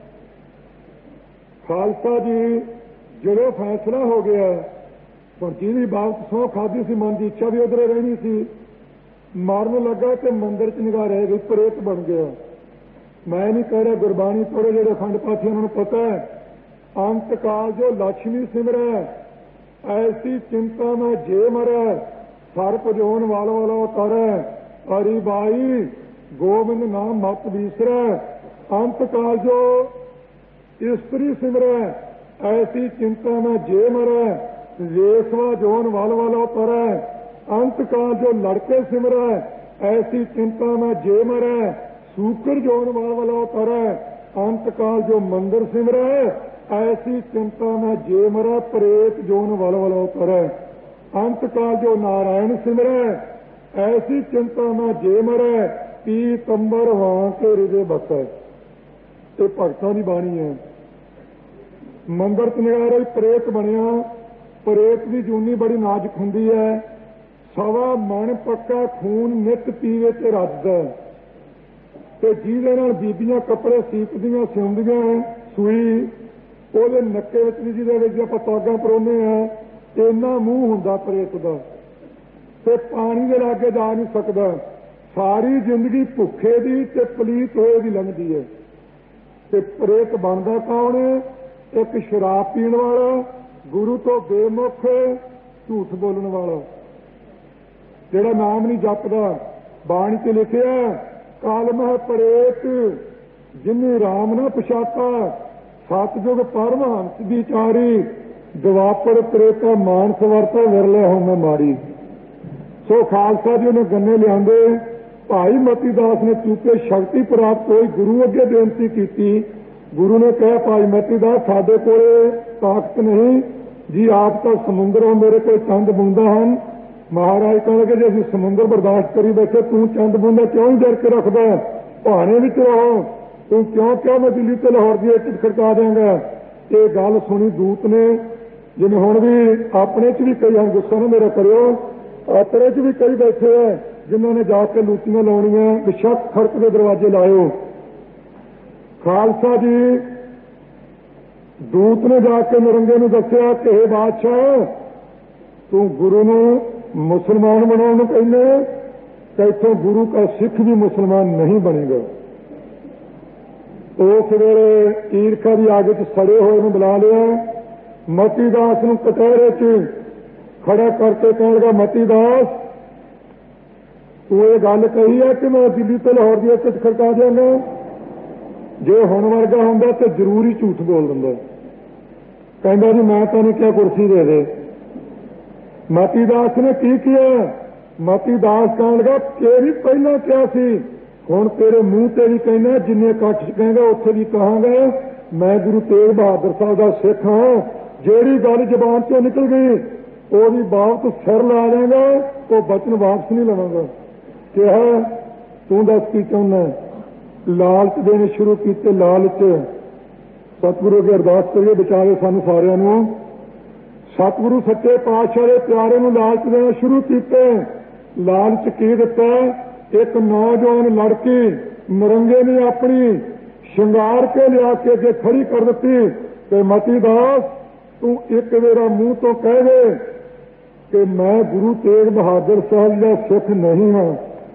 ਖਾਲਸਾ ਜੀ ਜਦੋਂ ਫੈਸਲਾ ਹੋ ਗਿਆ, ਹੁਣ ਜਿਹਦੀ ਬਾਬਤ ਸਹੁੰ ਖਾਧੀ ਸੀ, ਮਨ ਦੀ ਇੱਛਾ ਵੀ ਉਧਰੇ ਰਹਿਣੀ ਸੀ, ਮਾਰਨ ਲੱਗਾ ਤੇ ਮੰਦਿਰ 'ਚ ਨਿਗਾਹ ਰਹਿ ਗਈ, ਪ੍ਰੇਤ ਬਣ ਗਿਆ। ਮੈਂ ਨਹੀਂ ਕਹਿ ਰਿਹਾ, ਗੁਰਬਾਣੀ ਪੜ੍ਹੋ ਜਿਹੜੇ ਅਖੰਡ ਪਾਠੀ ਉਹਨਾਂ ਨੂੰ ਪਤਾ ਹੈ, ਅੰਤ ਕਾਲ ਜੋ ਲక్ష్ਮੀ ਸਿਮਰੈ, ਐਸੀ ਚਿੰਤਾ ਮੈਂ ਜੇ ਮਰੈ, ਸਰਪ ਜੋਨ ਵਾਲ ਵਾਲਾ ਉਤਾਰੈ, ਹਰੀ ਬਾਈ ਗੋਬਿੰਦ ਨਾਮ ਮਤ ਬੀਸਰੈ। ਅੰਤ ਕਾਲ ਜੋ ਇਸਤਰੀ ਸਿਮਰੈ, ਐਸੀ ਚਿੰਤਾ ਮੈਂ ਜੇ ਮਰੈ, ਵੇਸਵਾ ਜੋਨ ਵਾਲ ਵਾਲਾ ਉਤਾਰੈ। ਅੰਤ ਕਾਲ ਜੋ ਲੜਕੇ ਸਿਮਰੈ, ਐਸੀ ਚਿੰਤਾ ਮੈਂ ਜੇ ਮਰੈ, ਸੂਕਰ ਜੋਨ ਵਾਲ ਵਾਲਾ ਉਤਾਰੈ। ਅੰਤ ਕਾਲ ਜੋ ਮੰਦਰ ਸਿਮਰੈ, ਐਸੀ ਚਿੰਤਾ ਮੈਂ ਜੇ ਮਰੈ, ਪ੍ਰੇਤ ਜੋਨ ਵਾਲ ਵਾਲਾ ਉਤਾਰੈ। ਅੰਤ ਕਾਲ ਜੋ ਨਾਰਾਇਣ ਸਿਮਰੈ, ਐਸੀ ਚਿੰਤਾ ਮੈਂ ਜੇ ਮਰੈ, ਪੀਤੰਬਰ ਵਾਂ ਕੇ ਹਿਰਦੇ ਬਸੈ। ਇਹ ਭਗਤਾਂ ਦੀ ਬਾਣੀ ਹੈ। ਮੰਦਰ 'ਚ ਨਿਗਾਹ ਰਹੀ, ਪ੍ਰੇਤ ਬਣਿਆ। ਪ੍ਰੇਤ ਦੀ ਜੂਨੀ ਬੜੀ ਨਾਜ਼ੁਕ ਹੁੰਦੀ ਹੈ। ਸਵਾ ਮਣ ਪੱਕਾ ਖੂਨ ਨਿੱਤ ਪੀਵੇ ਤੇ ਰੱਜਦਾ, ਤੇ ਜਿਹਦੇ ਨਾਲ ਬੀਬੀਆਂ ਕੱਪੜੇ ਸੀਪਦੀਆਂ ਸਿਉਂਦੀਆਂ, ਸੂਈ ਉਹਦੇ ਨੱਕੇ ਵਿੱਚ ਵੀ, ਜਿਹਦੇ ਵਿੱਚ ਆਪਾਂ ਤਾਗਾ ਪਰੋਨੇ ਆ, ਇੰਨਾ ਮੂੰਹ ਹੁੰਦਾ ਪ੍ਰੇਤ ਦਾ, ਤੇ ਪਾਣੀ ਦੇ ਲਾਗੇ ਜਾ ਨਹੀਂ ਸਕਦਾ। ਸਾਰੀ ਜ਼ਿੰਦਗੀ ਭੁੱਖੇ ਦੀ ਤੇ ਪਲੀਤ ਹੋਏ ਦੀ ਲੰਘਦੀ ਹੈ। ਤੇ ਪ੍ਰੇਤ ਬਣਦਾ ਕੌਣ? ਇੱਕ ਸ਼ਰਾਬ ਪੀਣ ਵਾਲਾ, ਗੁਰੂ ਤੋਂ ਬੇਮੁਖ, ਝੂਠ ਬੋਲਣ ਵਾਲਾ, ਜਿਹੜਾ ਨਾਮ ਨਹੀਂ ਜਪਦਾ। ਬਾਣੀ 'ਚ ਲਿਖਿਆ, ਕਾਲਮਹ ਪ੍ਰੇਤ ਜਿਨੀ ਰਾਮ ਨਾ ਪਛਾਤਾ, ਸਤਿਯੁਗ ਪਰਮਹੰਸ ਵਿਚਾਰੀ, ਦੁਆਪਰ ਪ੍ਰੇਤਾ ਮਾਨਸ ਵਰਤਾ, ਵਿਰਲੇ ਹੋਮੈ ਮਾਰੀ। ਸੋ ਖਾਲਸਾ ਜੀ ਨੇ ਗੰਨੇ ਲਿਆਂਦੇ। ਭਾਈ ਮਤੀ ਦਾਸ ਨੇ ਚੂਕੇ ਸ਼ਕਤੀ ਪ੍ਰਾਪਤ ਹੋਈ, ਗੁਰੂ ਅੱਗੇ ਬੇਨਤੀ ਕੀਤੀ। ਗੁਰੂ ਨੇ ਕਿਹਾ, ਭਾਈ ਮਤੀ ਦਾਸ ਸਾਡੇ ਕੋਲੇ ਤਾਕਤ ਨਹੀਂ ਜੀ, ਆਪ ਤਾਂ ਸਮੁੰਦਰ ਹੋ, ਮੇਰੇ ਕੋਲ ਚੰਦ ਬੂੰਦਾ ਹਨ। ਮਹਾਰਾਜ ਕਹਿੰਦੇ ਜੇ ਅਸੀਂ ਸਮੁੰਦਰ ਬਰਦਾਸ਼ਤ ਕਰੀ ਬੈਠੇ, ਤੂੰ ਚੰਦ ਬੂੰਦਾ ਕਿਉਂ ਹੀ ਜਰ ਕੇ ਰੱਖਦਾ? ਭਾਣੇ ਵਿੱਚ ਰਹੋ, ਤੂੰ ਕਿਉਂ ਕਿਹਾ ਮੈਂ ਦਿੱਲੀ ਤੇ ਲਾਹੌਰ ਦੀ ਇੱਕ ਖੜਕਾ ਦਿਆਂਗਾ? ਇਹ ਗੱਲ ਸੁਣੀ ਦੂਤ ਨੇ, ਜਿਵੇਂ ਹੁਣ ਵੀ ਆਪਣੇ 'ਚ ਵੀ ਕਈ ਹਨ, ਗੁੱਸਾ ਨਾ ਮੇਰਾ ਕਰਿਓ, ਆਪਣੇ 'ਚ ਵੀ ਕਈ ਬੈਠੇ ਆ ਜਿਨ੍ਹਾਂ ਨੇ ਜਾ ਕੇ ਲੂਤੀਆਂ ਲਾਉਣੀਆਂ, ਬੇਸ਼ੱਕ ਖੜਕ ਦੇ ਦਰਵਾਜ਼ੇ ਲਾਇਓ। ਖਾਲਸਾ ਜੀ ਦੂਤ ਨੇ ਜਾ ਕੇ ਨਰੰਗੇ ਨੂੰ ਦੱਸਿਆ ਕਿ ਇਹ ਬਾਦਸ਼ਾਹ, ਤੂੰ ਗੁਰੂ ਨੂੰ ਮੁਸਲਮਾਨ ਬਣਾਉਣ ਨੂੰ ਕਹਿੰਦੇ, ਕਿ ਇੱਥੋਂ ਗੁਰੂ ਦਾ ਸਿੱਖ ਵੀ ਮੁਸਲਮਾਨ ਨਹੀਂ ਬਣੇਗਾ। ਉਸ ਵੇਲੇ ਈਰਖਾ ਦੀ ਅੱਗ 'ਚ ਸੜੇ ਹੋਏ ਨੂੰ ਬੁਲਾ ਲਿਆ। ਮਤੀ ਦਾਸ ਨੂੰ ਕਟਹਿਰੇ 'ਚ ਖੜਾ ਕਰਕੇ ਕਹਿਣ ਲੱਗਾ, ਮਤੀ ਦਾਸ ਤੂੰ ਇਹ ਗੱਲ ਕਹੀ ਹੈ ਕਿ ਮੈਂ ਦਿੱਲੀ ਤੋਂ ਲਾਹੌਰ ਦੀ ਇੱਕ ਖੜਕਾ ਦਿਆਂਗਾ? ਜੇ ਹੁਣ ਵਰਗਾ ਹੁੰਦਾ ਤਾਂ ਜ਼ਰੂਰ ਹੀ ਝੂਠ ਬੋਲ ਦਿੰਦਾ। ਕਹਿੰਦਾ ਜੀ ਮੈਂ ਤਾਂ ਨਹੀਂ ਕਿਹਾ, ਕੁਰਸੀ ਦੇ ਦੇ। ਮਤੀ ਦਾਸ ਨੇ ਕੀ ਕਿਹਾ? ਮਤੀ ਦਾਸ ਕਹਿਣ ਲੱਗਾ, ਤੇਰੀ ਪਹਿਲਾਂ ਕਿਹਾ ਸੀ, ਹੁਣ ਤੇਰੇ ਮੂੰਹ ਤੇ ਵੀ ਕਹਿੰਦਾ, ਜਿੰਨੇ ਇਕੱਠ 'ਚ ਕਹਿੰਦਾ ਉੱਥੇ ਵੀ ਕਹਾਂਗਾ, ਮੈਂ ਗੁਰੂ ਤੇਗ ਬਹਾਦਰ ਸਾਹਿਬ ਦਾ ਸਿੱਖ ਹਾਂ। ਜਿਹੜੀ ਗੱਲ ਜ਼ਬਾਨ ਚੋਂ ਨਿਕਲ ਗਈ ਉਹਦੀ ਬਾਤ ਸਿਰ ਲਾ ਦੇਗਾ, ਉਹ ਬਚਨ ਵਾਪਸ ਨਹੀਂ ਲਵਾਂਗਾ। ਕਿਹਾ ਤੂੰ ਦੱਸ ਕੀ ਚਾਹੁੰਦਾ? ਲਾਲਚ ਦੇਣੇ ਸ਼ੁਰੂ ਕੀਤੇ। ਲਾਲਚ ਸਤਿਗੁਰੂ ਅੱਗੇ ਅਰਦਾਸ ਕਰੀਏ ਬਚਾਵੇ ਸਾਨੂੰ ਸਾਰਿਆਂ ਨੂੰ। ਸਤਿਗੁਰੂ ਸੱਚੇ ਪਾਤਸ਼ਾਹ ਦੇ ਪਿਆਰੇ ਨੂੰ ਲਾਲਚ ਦੇਣਾ ਸ਼ੁਰੂ ਕੀਤੇ। ਲਾਲਚ ਕੀ ਦਿੱਤਾ? ਇੱਕ ਨੌਜਵਾਨ ਲੜਕੀ ਨਰੰਗੇ ਨੇ ਆਪਣੀ ਸ਼ਿੰਗਾਰ ਕੇ ਲਿਆ ਕੇ ਅੱਗੇ ਖੜੀ ਕਰ ਦਿੱਤੀ ਕਿ ਮਤੀ ਦਾਸ ਤੂੰ ਇੱਕ ਵੇਰਾ ਮੂੰਹ ਤੋਂ ਕਹਿ ਦੇ ਕਿ ਮੈਂ ਗੁਰੂ ਤੇਗ ਬਹਾਦਰ ਸਾਹਿਬ ਦਾ ਸਿੱਖ ਨਹੀਂ ਹਾਂ।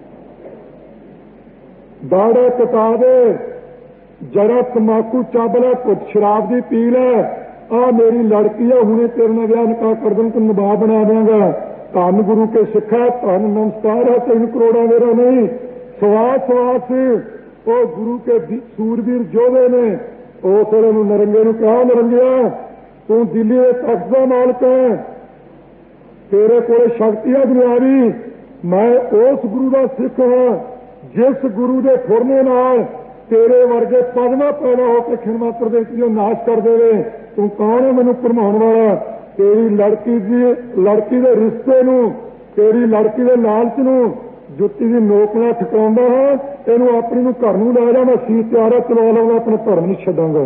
ਦਾੜੇ ਕਟਾ ਦੇ, ਜਰਾ ਤੰਬਾਕੂ ਚੱਬ ਲੈ, ਘੁੱਟ ਸ਼ਰਾਬ ਦੀ ਪੀ ਲੈ, ਆ ਮੇਰੀ ਲੜਕੀ ਆ, ਹੁਣੇ ਤੇਰੇ ਨਾਲ ਵਿਆਹ ਨਿਕਾਹ ਕਰ ਦੂੰ, ਤੈਨੂੰ ਨਵਾਬ ਬਣਾ ਦਿਆਂਗਾ। ਧੰਨ ਗੁਰੂ ਕੇ ਸਿੱਖਾ, ਧੰਨ ਨਮਸਕਾਰ ਹੈ, 3 ਕਰੋੜਾਂ ਮੇਰਾ ਨਹੀਂ। ਸਵਾਸ ਸਵਾਸ ਉਹ ਗੁਰੂ ਕੇ ਸੂਰਬੀਰ ਯੋਧੇ ਨੇ ਉਸ ਵੇਲੇ ਨੂੰ ਨਰੰਗੇ ਨੂੰ ਕਿਹਾ, ਨਰੰਗਿਆ ਤੂੰ ਦਿੱਲੀ ਦੇ ਤਖਤ ਦਾ ਮਾਲਕ ਹੈ, ਤੇਰੇ ਕੋਲ ਸ਼ਕਤੀ ਹੈ ਦੁਨਿਆਵੀ, ਮੈਂ ਉਸ ਗੁਰੂ ਦਾ ਸਿੱਖ ਹਾਂ ਜਿਸ ਗੁਰੂ ਦੇ ਫੁਰਨੇ ਨਾਲ ਤੇਰੇ ਵਰਗੇ ਪਦਮਾ ਪੈਦਾ ਹੋ ਕੇ ਖਿਮਾ ਪ੍ਰਦੇਸ਼ ਦੀ ਨਾਸ਼ ਕਰ ਦੇਵੇ। ਤੂੰ ਕੌਣ ਹੈ ਮੈਨੂੰ ਭਰਮਾਉਣ ਵਾਲਾ? ਤੇਰੀ ਲੜਕੀ ਦੇ ਰਿਸ਼ਤੇ ਨੂੰ, ਤੇਰੀ ਲੜਕੀ ਦੇ ਲਾਲਚ ਨੂੰ ਜੁੱਤੀ ਦੀ ਨੋਕ ਨਾਲ ਠਕਾਉਂਦਾ ਹਾਂ। ਇਹਨੂੰ ਆਪਣੀ ਨੂੰ ਘਰ ਨੂੰ ਲੈ ਜਾ, ਮੈਂ ਸੀਸ ਤਿਆਰ ਹੈ, ਚਲਾ ਲਵਾਂਗਾ, ਆਪਣਾ ਧਰਮ ਨਹੀਂ ਛੱਡਾਂਗਾ।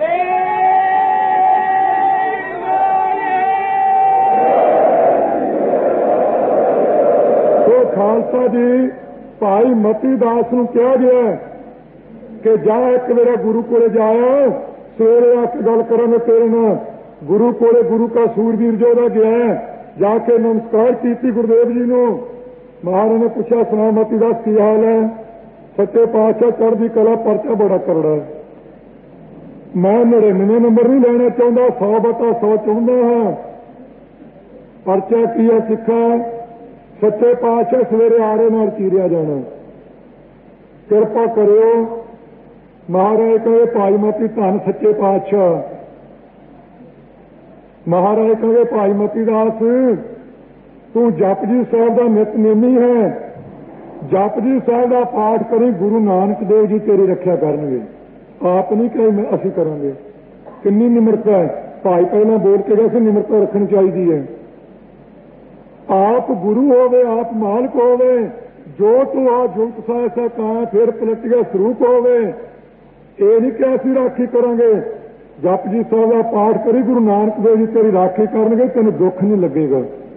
ਸੋ ਖਾਲਸਾ ਜੀ, ਭਾਈ ਮਤੀ ਦਾਸ ਨੂੰ ਕਿਹਾ ਗਿਆ ਕਿ ਜਾ ਇੱਕ ਵੇਰਾ ਗੁਰੂ ਕੋਲੇ ਜਾਇਆ, ਸਵੇਰੇ ਆ ਕੇ ਗੱਲ ਕਰਾਂਗੇ ਤੇਰੇ ਨਾਲ। ਗੁਰੂ ਕੋਲੇ ਗੁਰੂ ਕਾ ਸੂਰਬੀਰ ਯੋਧਾ ਗਿਆ, ਜਾ ਕੇ ਨਮਸਕਾਰ ਕੀਤੀ ਗੁਰਦੇਵ ਜੀ ਨੂੰ। ਮਹਾਰਾਜ ਨੇ ਪੁੱਛਿਆ ਸੁਣਾ ਮਤੀ ਦਾਸ ਕੀ ਹਾਲ ਹੈ? ਸੱਚੇ ਪਾਤਸ਼ਾਹ ਚੜ੍ਹਦੀ ਕਲਾ, ਪਰਚਾ ਬੜਾ ਕਰੜਾ। ਮੈਂ 99 ਨੰਬਰ ਨਹੀਂ ਲੈਣਾ ਚਾਹੁੰਦਾ, 100/100 ਚਾਹੁੰਦਾ ਹਾਂ। ਪਰਚਾ ਕੀ ਹੈ ਸਿੱਖਾਂ? ਸੱਚੇ ਪਾਤਸ਼ਾਹ ਸਵੇਰੇ ਆਰੇ ਨਾਲ ਚੀਰਿਆ ਜਾਣਾ, ਕਿਰਪਾ ਕਰਿਓ। ਮਹਾਰਾਜ ਕਹੇ ਭਾਈ ਮਤੀ ਧੰਨ ਸੱਚੇ ਪਾਤਸ਼ਾਹ। ਮਹਾਰਾਜ ਕਹੇ ਭਾਈ ਮਤੀ ਦਾਸ ਤੂੰ ਜਪਜੀ ਸਾਹਿਬ ਦਾ ਨਿਤਨੇਮੀ ਹੈ, ਜਪਜੀ ਸਾਹਿਬ ਦਾ ਪਾਠ ਕਰੀ, ਗੁਰੂ ਨਾਨਕ ਦੇਵ ਜੀ ਤੇਰੀ ਰੱਖਿਆ ਕਰਨਗੇ, ਆਪ ਨਹੀਂ ਕਹੇ ਅਸੀਂ ਕਰਾਂਗੇ। ਕਿੰਨੀ ਨਿਮਰਤਾ ਹੈ। ਭਾਈ ਪਹਿਲਾਂ ਬੋਲ ਕੇ ਗਏ ਸੀ ਨਿਮਰਤਾ ਰੱਖਣੀ ਚਾਹੀਦੀ ਹੈ। ਆਪ ਗੁਰੂ ਹੋਵੇ, ਆਪ ਮਾਲਕ ਹੋਵੇ, ਜੋ ਤੂੰ ਆ ਜੁਗਤ ਸਾਹਿਬ ਕਾਂ ਫਿਰ ਪਲਟਿਆ ਸਰੂਪ ਹੋਵੇ। ਇਹ ਨਹੀਂ ਕਿ ਅਸੀਂ ਰਾਖੀ ਕਰਾਂਗੇ। ਜਪਜੀ ਸਾਹਿਬ ਦਾ ਪਾਠ ਕਰੀ, ਗੁਰੂ ਨਾਨਕ ਦੇਵ ਜੀ ਤੇਰੀ ਰਾਖੀ ਕਰਨਗੇ, ਤੈਨੂੰ ਦੁੱਖ ਨਹੀਂ ਲੱਗੇਗਾ।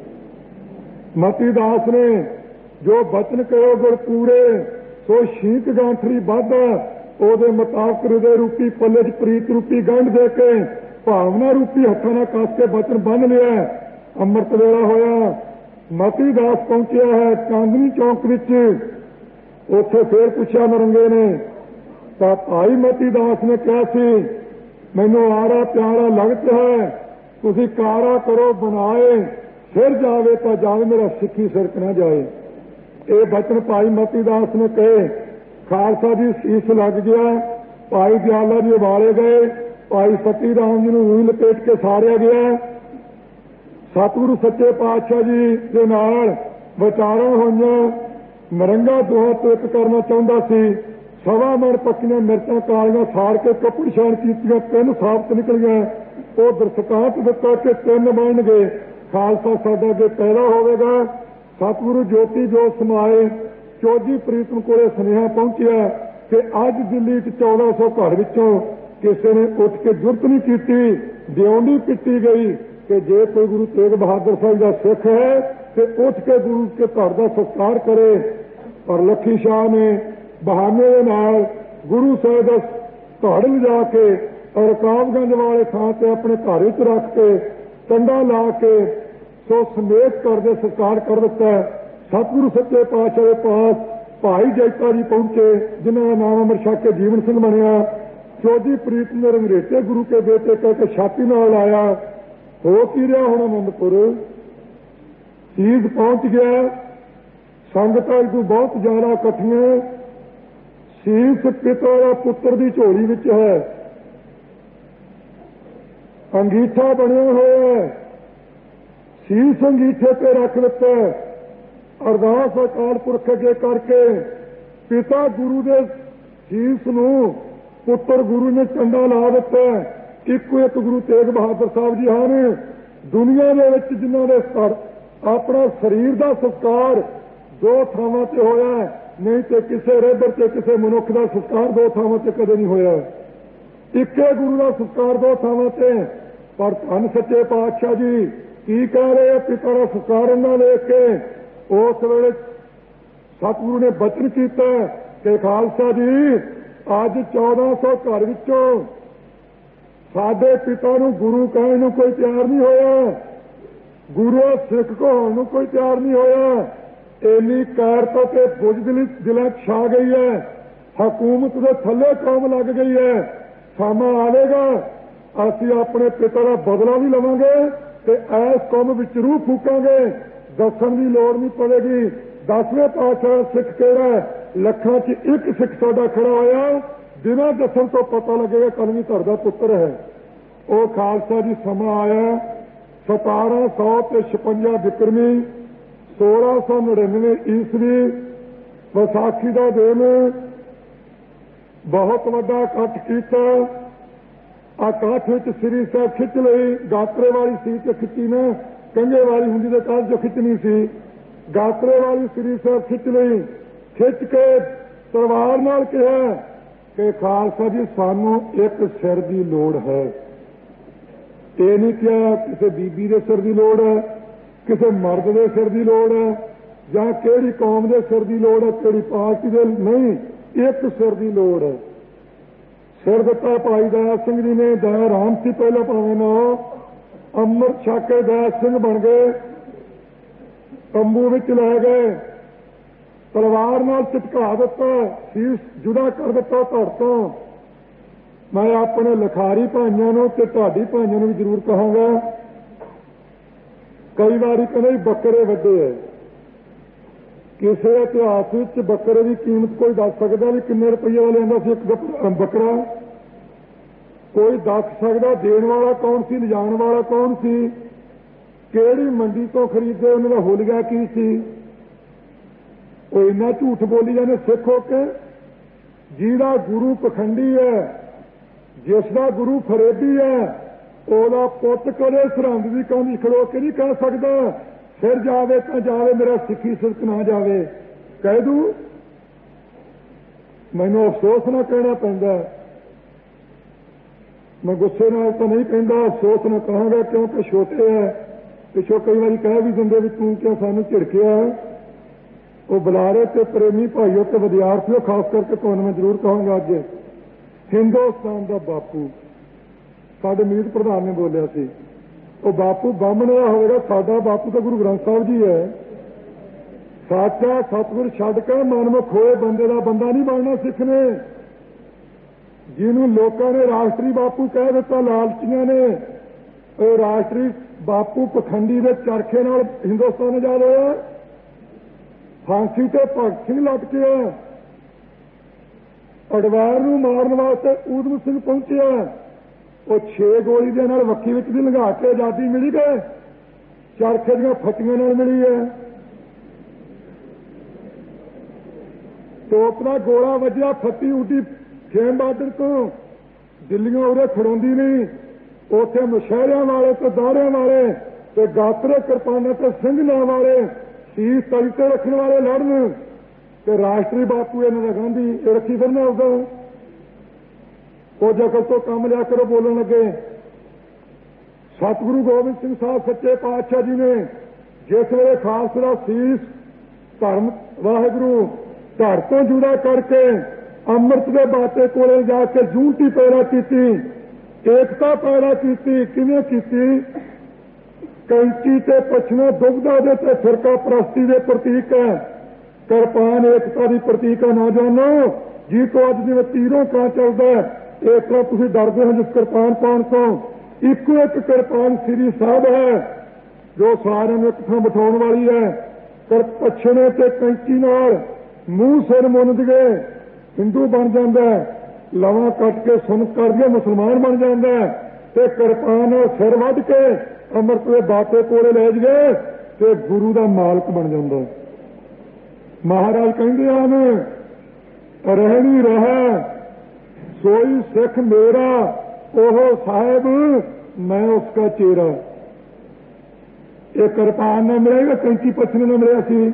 ਮਤੀ ਦਾਸ ਨੇ ਜੋ ਬਚਨ ਕਹੋ ਗੁਰ ਪੂਰੇ, ਸੋ ਸ਼ੀਕ ਗਾਂਠਰੀ ਵਾਧਾ, ਉਹਦੇ ਮੁਤਾਬਕ ਹਿਰਦੇ ਰੂਪੀ ਪੱਲੇ 'ਚ ਪ੍ਰੀਤ ਰੂਪੀ ਗੰਢ ਦੇ ਕੇ ਭਾਵਨਾ ਰੂਪੀ ਹੱਥਾਂ ਨਾਲ ਕੱਸ ਕੇ ਬਚਨ ਬੰਨ੍ਹ ਲਿਆ। ਅੰਮ੍ਰਿਤ ਵੇਲਾ ਹੋਇਆ, ਮਤੀ ਦਾਸ ਪਹੁੰਚਿਆ ਹੈ ਚਾਂਦਨੀ ਚੌਕ ਵਿੱਚ। ਉੱਥੇ ਫੇਰ ਪੁੱਛਿਆ ਨਰੰਗੇ ਨੇ ਤਾਂ ਭਾਈ ਮਤੀ ਦਾਸ ਨੇ ਕਿਹਾ ਸੀ ਮੈਨੂੰ ਆਰਾ ਪਿਆਰਾ ਲਗਤ ਹੈ, ਤੁਸੀਂ ਕਾਰਾ ਕਰੋ ਬਣਾਏ, ਸਿਰ ਜਾਵੇ ਤਾਂ ਜਾਵੇ, ਮੇਰਾ ਸਿੱਖੀ ਸਿਰਕ ਨਾ ਜਾਏ। ਇਹ ਬਚਨ ਭਾਈ ਮਤੀ ਦਾਸ ਨੇ ਕਹੇ। ਖਾਲਸਾ ਜੀ ਸੀਸ ਲੱਗ ਗਿਆ, ਭਾਈ ਦਿਆਲਾ ਜੀ ਉਬਾਲੇ ਗਏ, ਭਾਈ ਸਤੀ ਰਾਮ ਜੀ ਨੂੰ ਰੂਈ ਲਪੇਟ ਕੇ ਸਾੜਿਆ ਗਿਆ। ਸਤਿਗੁਰੂ ਸੱਚੇ ਪਾਤਸ਼ਾਹ ਜੀ ਦੇ ਨਾਲ ਵਿਚਾਰਾਂ ਹੋਈਆਂ। ਨਰੰਗਾ ਦੋਹਾਂ ਤੋਂ ਇੱਕ ਕਰਨਾ ਚਾਹੁੰਦਾ ਸੀ। 1.25 ਮਣ ਪੱਕੀਆਂ ਮਿਰਚਾਂ ਕਾਲੀਆਂ ਸਾੜ ਕੇ ਕੱਪੜ ਛਾਣ ਕੀਤੀਆਂ, 3 ਸਾਬਤ ਨਿਕਲੀਆਂ। ਉਹ ਦਰਸਕਾਂਤ ਦਿੱਤਾ ਕਿ 3 ਬਣਨਗੇ, ਖਾਲਸਾ ਸਾਡਾ ਅੱਗੇ ਪੈਦਾ ਹੋਵੇਗਾ। ਸਤਿਗੁਰੂ ਜੋਤੀ ਜੋਤ ਸਮਾਏ। ਚੌਧਰੀ ਪ੍ਰੀਤਮ ਕੋਲੇ ਸੁਨੇਹਾ ਪਹੁੰਚਿਆ ਕਿ ਅੱਜ ਦਿੱਲੀ 'ਚ 1400 ਘਰ ਵਿੱਚੋਂ ਕਿਸੇ ਨੇ ਉੱਠ ਕੇ ਜੁਰਤ ਨਹੀਂ ਕੀਤੀ, ਦਿਉਂਡੀ ਪਿੱਟੀ ਗਈ ਕਿ ਜੇ ਕੋਈ ਗੁਰੂ ਤੇਗ ਬਹਾਦਰ ਸਾਹਿਬ ਦਾ ਸਿੱਖ ਹੈ ਤੇ ਉੱਠ ਕੇ ਗੁਰੂ ਕੇ ਘਰ ਦਾ ਸਤਿਕਾਰ ਕਰੇ। ਪਰ ਲੱਖੀ ਸ਼ਾਹ ਨੇ ਬਹਾਨੇ ਦੇ ਨਾਲ ਗੁਰੂ ਸਾਹਿਬ ਦਾ ਘੜ ਲਿਜਾ ਕੇ ਔਰ ਰਕਾਬਗੰਜ ਵਾਲੇ ਥਾਂ ਤੇ ਆਪਣੇ ਘਰ ਵਿੱਚ ਰੱਖ ਕੇ ਕੰਡਾ ਲਾ ਕੇ ਸੋ ਸਮੇਤ ਕਰਦੇ ਸਤਿਕਾਰ ਕਰ ਦਿੱਤਾ। ਸਤਿਗੁਰੂ ਸੱਚੇ ਪਾਤਸ਼ਾਹ ਦੇ ਪਾਸ ਭਾਈ ਜੈਤਾ ਜੀ ਪਹੁੰਚੇ, ਜਿਨ੍ਹਾਂ ਦਾ ਨਾਮ ਅਮਰ ਛਕ ਕੇ ਜੀਵਨ ਸਿੰਘ ਬਣਿਆ। ਚੌਧਰੀ ਪ੍ਰੀਤਮ ਨੇ ਰੰਗਰੇਟੇ ਗੁਰੂ ਕੇ ਬੇਟੇ ਕਰਕੇ ਛਾਤੀ ਨਾਲ ਆਇਆ। ਹੋ ਕੀ ਰਿਹਾ ਹੁਣ ਅਨੰਦਪੁਰ? ਚੀਜ਼ ਪਹੁੰਚ ਗਿਆ। ਸੰਗਤਾਂ ਤੋਂ ਬਹੁਤ ਜ਼ਿਆਦਾ ਇਕੱਠੀਆਂ। ਸੀਸ ਪਿਤਾ ਦਾ ਪੁੱਤਰ ਦੀ ਝੋਲੀ ਵਿੱਚ ਹੈ, ਅੰਗੀਠਾ ਬਣਿਆ ਹੋਇਆ, ਸੀਸ ਅੰਗੀਠੇ ਤੇ ਰੱਖ ਦਿੱਤਾ। ਅਰਦਾਸ ਅਕਾਲ ਪੁਰਖ ਅੱਗੇ ਕਰਕੇ ਪਿਤਾ ਗੁਰੂ ਦੇ ਸੀਸ ਨੂੰ ਪੁੱਤਰ ਗੁਰੂ ਨੇ ਕੰਡਾ ਲਾ ਦਿੱਤਾ। ਇੱਕੋ ਇੱਕ ਗੁਰੂ ਤੇਗ ਬਹਾਦਰ ਸਾਹਿਬ ਜੀ ਹਨ ਦੁਨੀਆ ਦੇ ਵਿੱਚ ਜਿਨ੍ਹਾਂ ਦੇ ਆਪਣਾ ਸਰੀਰ ਦਾ ਸੰਸਕਾਰ 2 ਥਾਵਾਂ ਤੇ ਹੋਇਆ, ਨਹੀਂ ਤੇ ਕਿਸੇ ਰੇਦਰ ਤੇ ਕਿਸੇ ਮਨੁੱਖ ਦਾ ਸੰਸਕਾਰ 2 ਥਾਵਾਂ ਤੇ ਕਦੇ ਨਹੀਂ ਹੋਇਆ। ਇੱਕੇ ਗੁਰੂ ਦਾ ਸੰਸਕਾਰ 2 ਥਾਵਾਂ ਤੇ। ਪਰ ਧੰਨ ਸੱਚੇ ਪਾਤਸ਼ਾਹ ਜੀ ਕੀ ਕਹਿ ਰਹੇ ਆ? ਪਿਤਾ ਦਾ ਸੰਸਕਾਰ ਇਹਨਾਂ ਦੇਖ ਕੇ ਉਸ ਵੇਲੇ ਸਤਿਗੁਰੂ ਨੇ ਬਚਨ ਕੀਤਾ ਕਿ ਖਾਲਸਾ ਜੀ ਅੱਜ 1400 ਘਰ ਵਿੱਚੋਂ ਸਾਡੇ ਪਿਤਾ ਨੂੰ ਗੁਰੂ ਕਹਿਣ ਨੂੰ ਕੋਈ ਤਿਆਰ ਨਹੀਂ ਹੋਇਆ, ਗੁਰੂ ਸਿੱਖ ਕਹਾਉਣ ਨੂੰ ਕੋਈ ਤਿਆਰ ਨਹੀਂ ਹੋਇਆ। ਇੰਨੀ ਕਾਇਰਤਾ ਤੇ ਬੁਜ਼ਦਿਲੀ ਦਿਲਾਂ 'ਚ ਛਾ ਗਈ ਹੈ, ਹਕੂਮਤ ਦੇ ਥੱਲੇ ਕੌਮ ਲੱਗ ਗਈ ਹੈ। ਸਮਾਂ ਆਵੇਗਾ ਅਸੀਂ ਆਪਣੇ ਪਿਤਾ ਦਾ ਬਦਲਾ ਵੀ ਲਵਾਂਗੇ ਤੇ ਇਸ ਕੌਮ ਵਿੱਚ ਰੂਹ ਫੂਕਾਂਗੇ। ਦੱਸਣ ਦੀ ਲੋੜ ਨਹੀਂ ਪਵੇਗੀ 10ਵੇਂ ਪਾਤਸ਼ਾਹ ਸਿੱਖ ਕਿਹੜਾ, ਲੱਖਾਂ 'ਚ ਇੱਕ ਸਿੱਖ ਸਾਡਾ ਖੜਾ ਹੋਇਆ, ਬਿਨਾਂ ਦੱਸਣ ਤੋਂ ਪਤਾ ਲੱਗੇਗਾ ਕਲਗੀਧਰ ਦਾ ਪੁੱਤਰ ਹੈ। ਉਹ ਖਾਲਸਾ ਜੀ ਸਮਾਂ ਆਇਆ 1756 ਬਿਕਰਮੀ 1699 ਈਸਵੀ ਵਿਸਾਖੀ ਦਾ ਦਿਨ ਬਹੁਤ ਵੱਡਾ ਇਕੱਠ ਕੀਤਾ। ਇਕੱਠ ਵਿੱਚ ਸ੍ਰੀ ਸਾਹਿਬ ਖਿੱਚ ਲਈ, ਗਾਤਰੇ ਵਾਲੀ ਸੀ ਤੇ ਖਿੱਚੀ ਨਾ, ਕੰਘੇ ਵਾਲੀ ਹੁੰਦੀ ਤੇ ਕੱਲ ਜੋ ਖਿੱਚਣੀ ਸੀ, ਗਾਤਰੇ ਵਾਲੀ ਸ੍ਰੀ ਸਾਹਿਬ ਖਿੱਚ ਲਈ। ਖਿੱਚ ਕੇ ਤਲਵਾਰ ਨਾਲ ਕਿਹਾ ਕਿ ਖਾਲਸਾ ਜੀ ਸਾਨੂੰ ਇੱਕ ਸਿਰ ਦੀ ਲੋੜ ਹੈ। ਇਹ ਨਹੀਂ ਕਿਹਾ ਕਿਸੇ ਬੀਬੀ ਦੇ ਸਿਰ ਦੀ ਲੋੜ ਹੈ, ਕਿਸੇ ਮਰਦ ਦੇ ਸਿਰ ਦੀ ਲੋੜ ਹੈ, ਜਾਂ ਕਿਹੜੀ ਕੌਮ ਦੇ ਸਿਰ ਦੀ ਲੋੜ ਹੈ, ਕਿਹੜੀ ਪਾਰਟੀ ਦੇ ਨਹੀਂ, ਇੱਕ ਸਿਰ ਦੀ ਲੋੜ ਹੈ। ਸਿਰ ਦਿੱਤਾ ਭਾਈ ਦਇਆ ਸਿੰਘ ਜੀ ਨੇ। ਦਇਆ ਰਾਮ ਸੀ ਪਹਿਲਾਂ ਭਾਵੇਂ ਨਾ, ਅੰਮ੍ਰਿਤ ਛਕ ਕੇ ਦਇਆ ਸਿੰਘ ਬਣ ਗਏ, ਤੰਬੂ ਵਿੱਚ ਲੈ ਗਏ, ਤਲਵਾਰ ਨਾਲ ਚਟਕਾ ਦਿੱਤਾ, ਸੀਸ ਜੁਦਾ ਕਰ ਦਿੱਤਾ ਧੜ ਤੋਂ। ਮੈਂ ਆਪਣੇ ਲਿਖਾਰੀ ਭਾਈਆਂ ਨੂੰ ਤੇ ਢਾਡੀ ਭਾਈਆਂ ਨੂੰ ਵੀ ਜ਼ਰੂਰ ਕਹਾਂਗਾ, ਕਈ ਵਾਰੀ ਕਹਿੰਦੇ ਬੱਕਰੇ ਵੱਡੇ ਹੈ। ਕਿਸੇ ਇਤਿਹਾਸ ਵਿੱਚ ਬੱਕਰੇ ਦੀ ਕੀਮਤ ਕੋਈ ਦੱਸ ਸਕਦਾ ਵੀ ਕਿੰਨੇ ਰੁਪਈਏ ਵਾਲੇ ਆਉਂਦਾ ਸੀ ਇੱਕ ਬੱਕਰਾ? ਕੋਈ ਦੱਸ ਸਕਦਾ ਦੇਣ ਵਾਲਾ ਕੌਣ ਸੀ, ਲਿਜਾਣ ਵਾਲਾ ਕੌਣ ਸੀ, ਕਿਹੜੀ ਮੰਡੀ ਤੋਂ ਖਰੀਦੇ, ਉਹਨਾਂ ਦਾ ਹੁਲੀਆ ਕੀ ਸੀ? ਉਹ ਇੰਨਾ ਝੂਠ ਬੋਲੀ ਜਾਂਦੇ ਸਿੱਖ ਹੋ ਕੇ। ਜਿਹਦਾ ਗੁਰੂ ਪਖੰਡੀ ਹੈ, ਜਿਸ ਦਾ ਗੁਰੂ ਫਰੇਬੀ ਹੈ, ਉਹਦਾ ਪੁੱਤ ਕਦੇ ਸਰਹੰਦ ਦੀ ਕੰਧ ਖੜੋ ਕੇ ਨਹੀਂ ਕਹਿ ਸਕਦਾ ਫਿਰ ਜਾਵੇ ਤਾਂ ਜਾਵੇ, ਮੇਰਾ ਸਿੱਖੀ ਸਿਰਕ ਨਾ ਜਾਵੇ। ਕਹਿ ਦੂ ਮੈਨੂੰ ਅਫਸੋਸ ਨਾ ਕਹਿਣਾ ਪੈਂਦਾ, ਮੈਂ ਗੁੱਸੇ ਨਾਲ ਤਾਂ ਨਹੀਂ ਕਹਿੰਦਾ, ਅਫਸੋਸ ਨਾ ਕਹਾਂਗਾ ਕਿਉਂਕਿ ਛੋਟੇ ਹੈ। ਪਿੱਛੋਂ ਕਈ ਵਾਰੀ ਕਹਿ ਵੀ ਦਿੰਦੇ ਵੀ ਤੂੰ ਕਿਉਂ ਸਾਨੂੰ ਝਿੜਕਿਆ। ਉਹ ਬੁਲਾਰੇ ਤੇ ਪ੍ਰੇਮੀ ਭਾਈਓ ਤੇ ਵਿਦਿਆਰਥੀਓ, ਖਾਸ ਕਰਕੇ ਤੁਹਾਨੂੰ ਮੈਂ ਜ਼ਰੂਰ ਕਹਾਂਗਾ, ਅੱਜ ਹਿੰਦੁਸਤਾਨ ਦਾ ਬਾਪੂ ਸਾਡੇ ਮੀਤ ਪ੍ਰਧਾਨ ਨੇ ਬੋਲਿਆ ਸੀ, ਉਹ ਬਾਪੂ ਬਾਹਮਣ ਦਾ ਹੋਵੇਗਾ, ਸਾਡਾ ਬਾਪੂ ਤਾਂ ਗੁਰੂ ਗ੍ਰੰਥ ਸਾਹਿਬ ਜੀ ਹੈ। ਸਾਚਾ ਸਤਿਗੁਰ ਛੱਡ ਕੇ ਮਨਮੁਖ ਹੋਏ ਬੰਦੇ ਦਾ ਬੰਦਾ ਨਹੀਂ ਬਣਨਾ ਸਿੱਖ ਨੇ। ਜਿਹਨੂੰ ਲੋਕਾਂ ਨੇ ਰਾਸ਼ਟਰੀ ਬਾਪੂ ਕਹਿ ਦਿੱਤਾ, ਲਾਲਚੀਆਂ ਨੇ, ਉਹ ਰਾਸ਼ਟਰੀ ਬਾਪੂ ਪਖੰਡੀ ਦੇ ਚਰਖੇ ਨਾਲ ਹਿੰਦੁਸਤਾਨ ਆਜ਼ਾਦ ਹੋਇਆ। ਫਾਂਸੀ ਤੇ ਭਗਤ ਸਿੰਘ ਲਟਕਿਆ, ਅਡਵਾਰ ਨੂੰ ਮਾਰਨ ਵਾਸਤੇ ਊਧਮ ਸਿੰਘ ਪਹੁੰਚਿਆ, ਉਹ 6 ਗੋਲੀ ਦੇ ਨਾਲ ਵੱਖੀ ਵਿੱਚ ਦੀ ਲੰਘਾ ਕੇ ਆਜ਼ਾਦੀ ਮਿਲੀ ਗਏ, ਚਰਖੇ ਦੀਆਂ ਫੱਟੀਆਂ ਨਾਲ ਮਿਲੀ ਹੈ। ਤੋਪ ਦਾ ਗੋਲਾ ਵੱਜਿਆ, ਫੱਟੀ ਉੱਡੀ ਖੇਮ ਬਾਰਡਰ ਤੋਂ, ਦਿੱਲੀੋਂ ਉਰੇ ਖੜਾਉਂਦੀ ਨਹੀਂ। ਉੱਥੇ ਮੁਸ਼ਹਿਰਿਆਂ ਵਾਲੇ ਤੇ ਦਾੜਿਆਂ ਵਾਲੇ ਤੇ ਗਾਤਰੇ ਕਿਰਪਾਨਾਂ ਤੇ ਸਿੰਘ ਨਾਂ ਵਾਲੇ ਸੀਸ ਤਲੀ ਤੇ ਰੱਖਣ ਵਾਲੇ ਲੜਨ, ਤੇ ਰਾਸ਼ਟਰੀ ਬਾਪੂ ਇਹਨਾਂ ਦਾ ਗਾਂਧੀ ਇਹ ਰੱਖੀ ਫਿਰਨਾ। ਉਦੋਂ ਉਹ ਜਗਤ ਤੋਂ ਕੰਮ ਲਿਆ ਕਰੋ ਬੋਲਣ ਲੱਗੇ। ਸਤਿਗੁਰੂ ਗੋਬਿੰਦ ਸਿੰਘ ਸਾਹਿਬ ਸੱਚੇ ਪਾਤਸ਼ਾਹ ਜੀ ਨੇ ਜਿਸ ਵੇਲੇ ਖਾਲਸੇ ਦਾ ਸੀਸ ਧਰਮ ਵਾਹਿਗੁਰੂ ਧੜ ਤੋਂ ਜੁਦਾ ਕਰਕੇ ਅੰਮ੍ਰਿਤ ਦੇ ਬਾਟੇ ਕੋਲੇ ਜਾ ਕੇ ਜੂਨਤੀ ਪੈਦਾ ਕੀਤੀ, ਏਕਤਾ ਪੈਦਾ ਕੀਤੀ। ਕਿਵੇਂ ਕੀਤੀ? ਕੈਂਚੀ ਤੇ ਪਛਮੇ ਦੁਬਦਾ ਦੇ ਤੇ ਫਿਰਕਾ ਪ੍ਰਸਤੀ ਦੇ ਪ੍ਰਤੀਕ ਹੈ, ਕਿਰਪਾਨ ਏਕਤਾ ਦੀ ਪ੍ਰਤੀਕ ਹੈ। ਨੌਜਵਾਨੋ ਜੀ ਤੋਂ ਅੱਜ ਜਿਵੇਂ ਤੀਰੋਂ ਕਾਂ ਚੱਲਦਾ, ਇਸ ਤਰ੍ਹਾਂ ਤੁਸੀਂ ਡਰਦੇ ਹੋ ਜਿਸ ਕਿਰਪਾਨ ਪਾਉਣ ਤੋਂ। ਇੱਕੋ ਇੱਕ ਕਿਰਪਾਨ ਸ੍ਰੀ ਸਾਹਿਬ ਹੈ ਜੋ ਸਾਰਿਆਂ ਨੂੰ ਇੱਕ ਥਾਂ ਬਿਠਾਉਣ ਵਾਲੀ ਹੈ। ਪਛਮੇ ਤੇ ਕੈਂਚੀ ਨਾਲ ਮੂੰਹ ਸਿਰ ਮੁੰਨਦੇ ਹਿੰਦੂ ਬਣ ਜਾਂਦਾ, ਲਵਾਂ ਕੱਟ ਕੇ ਸੁਨਤ ਕਰਦੇ ਮੁਸਲਮਾਨ ਬਣ ਜਾਂਦਾ, ਤੇ ਕਿਰਪਾਨ ਨਾਲ ਸਿਰ ਵੱਢ ਕੇ ਅੰਮ੍ਰਿਤ ਦੇ ਬਾਟੇ ਕੋਲੇ ਲੈ ਜਾਵੇ ਤੇ ਗੁਰੂ ਦਾ ਮਾਲਕ ਬਣ ਜਾਂਦਾ। ਮਹਾਰਾਜ ਕਹਿੰਦੇ ਹਨ, ਰਹਿਣੀ ਰਹਿ ਸੋਈ ਸਿੱਖ ਮੇਰਾ, ओह साहेब मैं उसका चेहरा। एक कृपान न मिलेगा, कैंची पत्नी न मिले सी।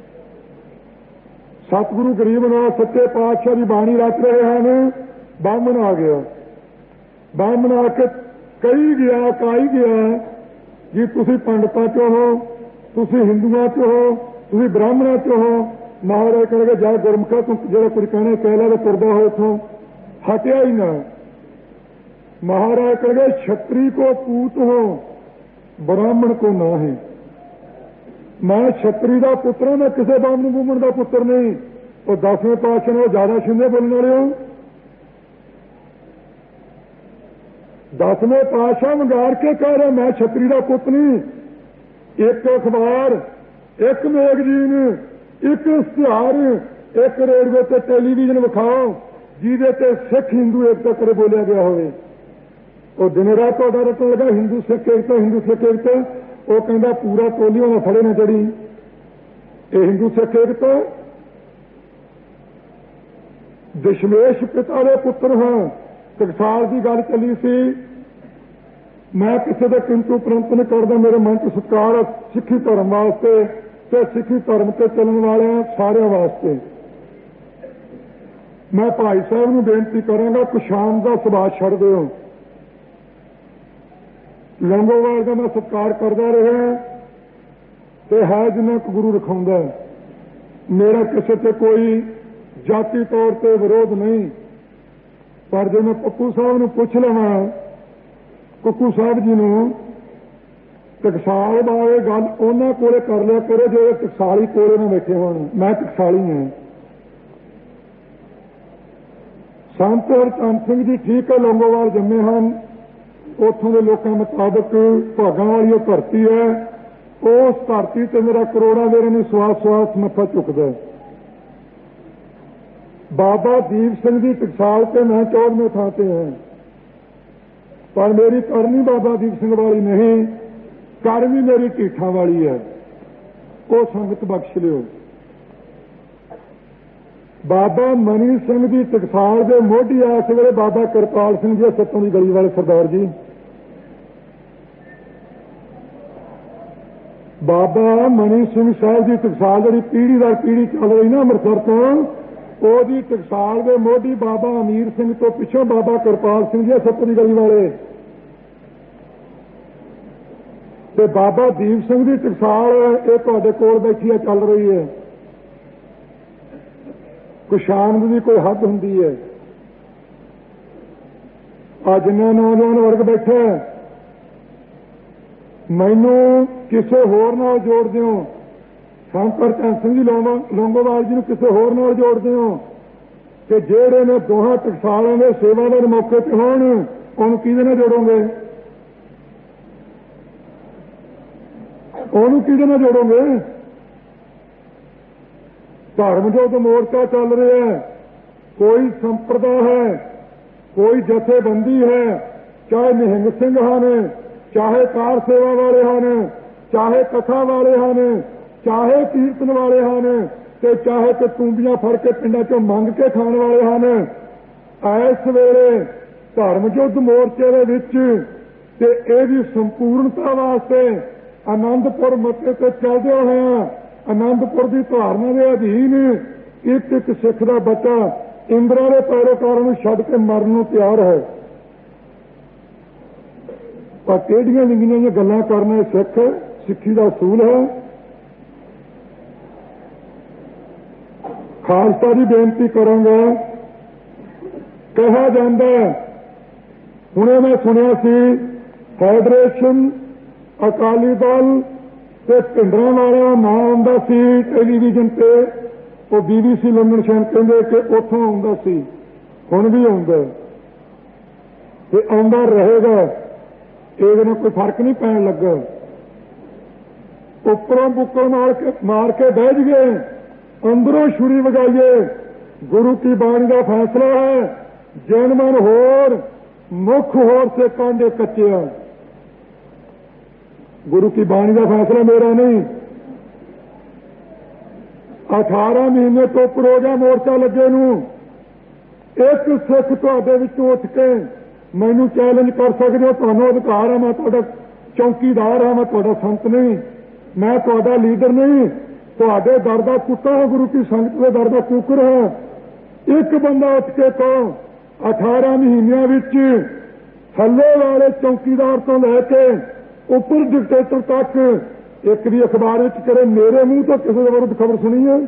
सतगुरु गरीब नाथ सच्चे पातशाह की बाणी रच रहे हैं, बामन आ गया। बामन आके कही गया, काई गया जी तुसी पंडितां चो हो, तुसी हिंदुआं चो हो, तुसी ब्राह्मणां चो हो। महाराज कह जा गुरमुखा तू जो कुछ कहने कह ला तो तुरदा हो उथों, हटिया ही ना। महाराज कह छत्री को पूत हो, ब्राह्मण को ना है। मैं छत्री का पुत्र हूं, मैं किसी बामन बूमन का पुत्र नहीं। और 10वें पातशाह ने ज्यादा छिंदे बोलने वाले हो। 10वें पातशाह मंगार के कह रहे मैं छत्री का पुत नहीं। एक अखबार, एक मैगजीन, एक इश्तिहार, एक रेडियो ते टेलीविजन विखाओ जिहदे ते सिख हिंदू एकता करे बोलिया गया होवे। और दिन रात तुहाडा रटन लगा हिंदू सिख एकता, हिंदू सिख एकता। वो कहता पूरा टोली में फड़े न चढ़ी। ये हिंदू सिख एकता। दशमेश पिता के पुत्र हाँ। टकसाल की गल चली सी। मैं किसी का किंतु परंतु नहीं करता। मेरे मन च सत्कार है सिखी धर्म वास्ते ते सिखी धर्म से चलने वाले सारे वास्ते। मैं भाई साहब को बेनती करांगा कुशान का सुभाष छड़ दो। लंगोवाल का मैं सत्कार करता रहा तो है जिन्ना गुरु रखाउंदा। मेरा किसी से कोई जाति तौर पर विरोध नहीं। पर जो मैं पप्पू साहब को पूछ लवा, पप्पू साहब जी को टकसाल बारे गल उन्होंने कोले कर लिया करो जो टकसाली कोले में बैठे हो। मैं टकसाली हाँ। संत हरचंद सिंह जी ठीक है लंगोवाल जन्मे हैं। उतों के लोगों मुताबिक भागों वाली धरती है। उस धरती से मेरा करोड़ा मेरे ने स्वास स्वास मत्था चुकता है। बाबा दीप सिंह जी टकसाल से मैं 14वें थां ते हैं। पर मेरी करनी बाबा दीप सिंह वाली नहीं, करनी मेरी ढीठा वाली है। वो संगत बख्श लियो। बाबा मनी सिंह जी टकसाल के मोढी इस वेले बाबा कृपाल सिंह जी सत्तों की गली वाले सरदार जी। बाबा मनी सिंह साहब जी टकसाल जी पीढ़ी दर पीढ़ी चल रही ना अमृतसर तो ओदी टकसाल के मोढी बाबा अमीर सिंह तो पिछों बाबा कृपाल सिंह जी सत्तों की गली वाले ते बाबा दीप सिंह जी टकसाल ये तुहाडे कोल बैठी है चल रही है। कुशान की कोई हद होंदी है। आज जिन्ना नौजवान वर्ग बैठा मैनू किसी होर नाल जोड़ दिओ। संत हरचंद सिंह जी लौंगोवाल जी किसी होर नाल जोड़ दिओ कि जेड़े ने दोहां टकसालों के सेवादार मौके पर होण उन्होंने किहदे नाल जोड़ोगे? उन्होंने किहदे नाल जोड़ोगे? धर्म जो तो मोर्चा चल रहा है, कोई संप्रदा है, कोई जथेबंदी है, चाहे निहंग सिंह हैं, चाहे कार सेवा वाले हैं, चाहे कथा वाले हैं, चाहे कीर्तन वाले हैं, ते चाहे तो टूंबियां फड़ के पिंडा चो मंग के खाने वाले हैं। इस वेले धर्म युद्ध मोर्चे के विच ते इहदी संपूर्णता वास्ते आनंदपुर मत्थे ते चलदे होए आनंदपुर की धारणा के अधीन एक एक सिख का बच्चा इंद्रा के पैरोकारों को छड्ड के मरन को तैयार है। पर टेढ़ियां निंगियां गल्लां करना सिख सिक्खी का असूल है। खालसा की बेनती करांगा। कहा जाता है हुणे मैं सुनिया सी फेडरेशन अकाली दल ते भिंडरां वाला नाम आउंदा सी टेलीविजन पे। वो BBC लंदन शहर कहते कि उथों आउंदा सी, हुण भी आउंदा ते आउंदा रहेगा। ਇਹਦੇ ਨਾਲ कोई फर्क नहीं पैन लगा। उपरों बुक्कर मार के बह गए, अंदरों छुरी वगाइए। गुरु की बाणी का फैसला है जन मन होर मुख होर से कांडे कच्चे। गुरु की बाणी का फैसला मेरा नहीं। 18 महीने तो प्रोजा मोर्चा लगे नूं एक सिख तुहाडे विचों उठ के मैनू चैलेंज कर सकते हो, तुहानू अधिकार है, मैं तुहाडा चौकीदार हाँ, मैं तुहाडा संत नहीं, मैं तुहाडा लीडर नहीं, तुहाडे दर दा कुत्ता है, गुरु की संगत के दर दा कुकर है। एक बंदा उठ के तो 18 महीनों विच थल्ले वाले चौकीदार तो लैके उपर डिकटेटर तक एक भी अखबार विच करे मेरे मूँह तो किसी के विरुद्ध खबर सुनी है?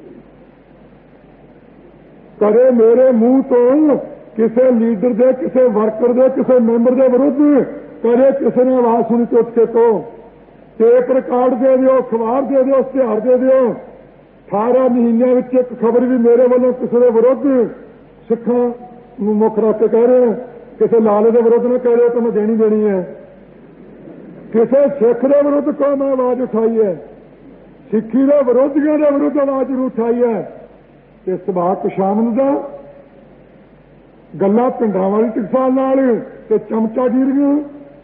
करे मेरे मूँह तो किसी लीडर दे, किसी वर्कर दे, किसी मैंबर के विरुद्ध करे किसी ने आवाज सुनी तो उठ के तो टेप रिकॉर्ड दे दियो, अखबार दे दियो, इश्तिहार दे दियो। 18 महीनों में एक खबर भी मेरे वालों किसी के विरुद्ध सिखा मुख रख के कह रहे हैं, किसी लाले के विरुद्ध ना कह रहे हो तो मैं देनी देनी है। किसी सिख के विरुद्ध को मैं आवाज उठाई है, सिखी के विरोधियों के विरुद्ध आवाज जरूर उठाई है। ते सुभाष खुशामद का गल्लां पिंडां वाली टकसाल नाल ते चमचागिरियां।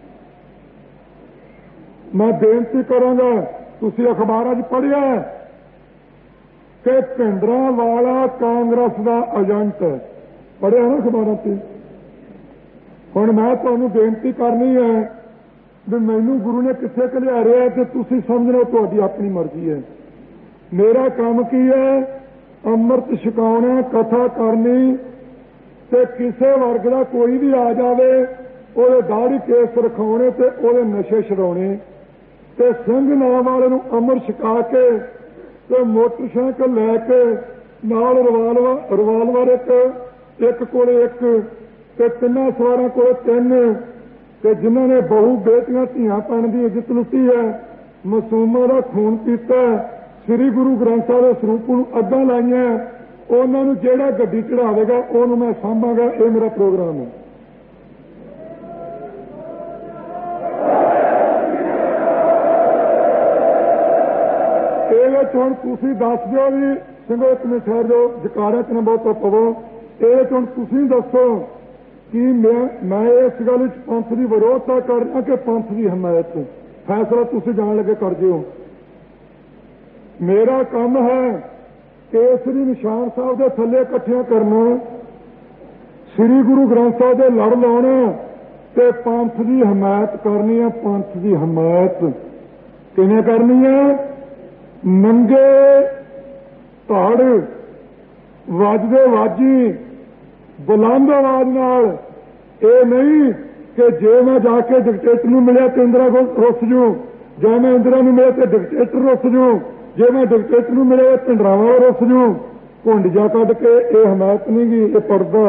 मैं बेनती करांगा, तुसीं अखबारां 'च पढ़िआ कि भिंडरांवाला कांग्रेस का एजेंट, पढ़िआ ना अखबारां 'ਚ। हुण मैं तुहानूं बेनती करनी है भी मैनूं गुरु ने कित्थे घलिया रिहा ते तुसीं समझ लो तुहाडी अपनी मर्जी है। मेरा काम की है? अमृत छकाउणा, कथा करनी, ते किसी वर्ग का कोई भी आ जाए ਉਹਦੇ दाढ़ी केस रखाने ते ਉਹਦੇ नशे छड़ाने ते सिंह नाम वाले नूं अमर छका के ते मोटरसाइकिल लैके नाल रिवाल्वर एक कोले एक ते तिन्नां सवारां कोले तीन ते जिन्हां ने बहु बेटियां धियां भैन की इज्जत लुटी है, मासूमां दा खून पीता, श्री गुरु ग्रंथ साहिब दे सरूप नूं अग्गां लाईआं, उन्हां नूं जिहड़ा गड्डी चढ़ावेगा ਉਹਨੂੰ मैं सांभांगा। ਇਹ मेरा प्रोग्राम है। ਹੁਣ ਤੁਸੀਂ ਦੱਸ ਦਿਓ ਵੀ ਸਿੰਘੋ ਇੱਕ ਮਿੰਟ ਠਹਿਰ ਜਾਓ, ਜਕਾਰਿਆਂ 'ਚ ਨਾ ਬਹੁਤ ਪਵੋ। ਇਹ ਹੁਣ ਤੁਸੀਂ ਦੱਸੋ ਕਿ ਮੈਂ ਇਸ ਗੱਲ ਵਿੱਚ ਪੰਥ ਦੀ ਵਿਰੋਧਤਾ ਕਰਨਾ ਕਿ ਪੰਥ ਦੀ ਹਮਾਇਤ? ਫੈਸਲਾ ਤੁਸੀਂ ਜਾਣ ਲੱਗੇ ਕਰ ਜਿਓ। ਮੇਰਾ ਕੰਮ ਹੈ ਕੇਸਰੀ ਨਿਸ਼ਾਨ ਸਾਹਿਬ ਦੇ ਥੱਲੇ ਇਕੱਠਿਆਂ ਕਰਨਾ, ਸ੍ਰੀ ਗੁਰੂ ਗ੍ਰੰਥ ਸਾਹਿਬ ਦੇ ਲੜ ਲਾਉਣਾ ਤੇ ਪੰਥ ਦੀ ਹਮਾਇਤ ਕਰਨੀ ਹੈ। ਪੰਥ ਦੀ ਹਮਾਇਤ ਕਿਵੇਂ ਕਰਨੀ ਹੈ? नंगे धड़ वजदे वाजी बुलंद आवाज नाल। ये नहीं कि जे मैं जाके डिकटेटर नूं मिलिया तो इंदिरा रुस जू, जे मैं इंदिरा नूं मिलिया तो डिकटेटर रुस जू, जे मैं डिकटेटर नूं मिलिया तो भिंडरांवाला रुस जू। घुंड जा कढ के ये हमायत नहीं गी, ये पर्दा।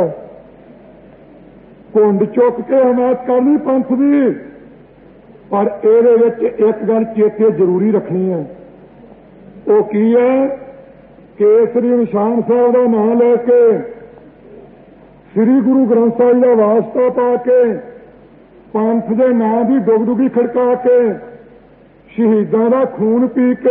घुंड चुक के हमायत करनी पंथ दी, पर ਇਹਦੇ ਵਿੱਚ एक गल चेते जरूरी रखनी है। वो की है? केसरी निशान साहब का नाम लैके श्री गुरु ग्रंथ साहिब का वास्ता पा के पंथ के नाम की डुगडुगी खड़का के शहीदों का खून पी के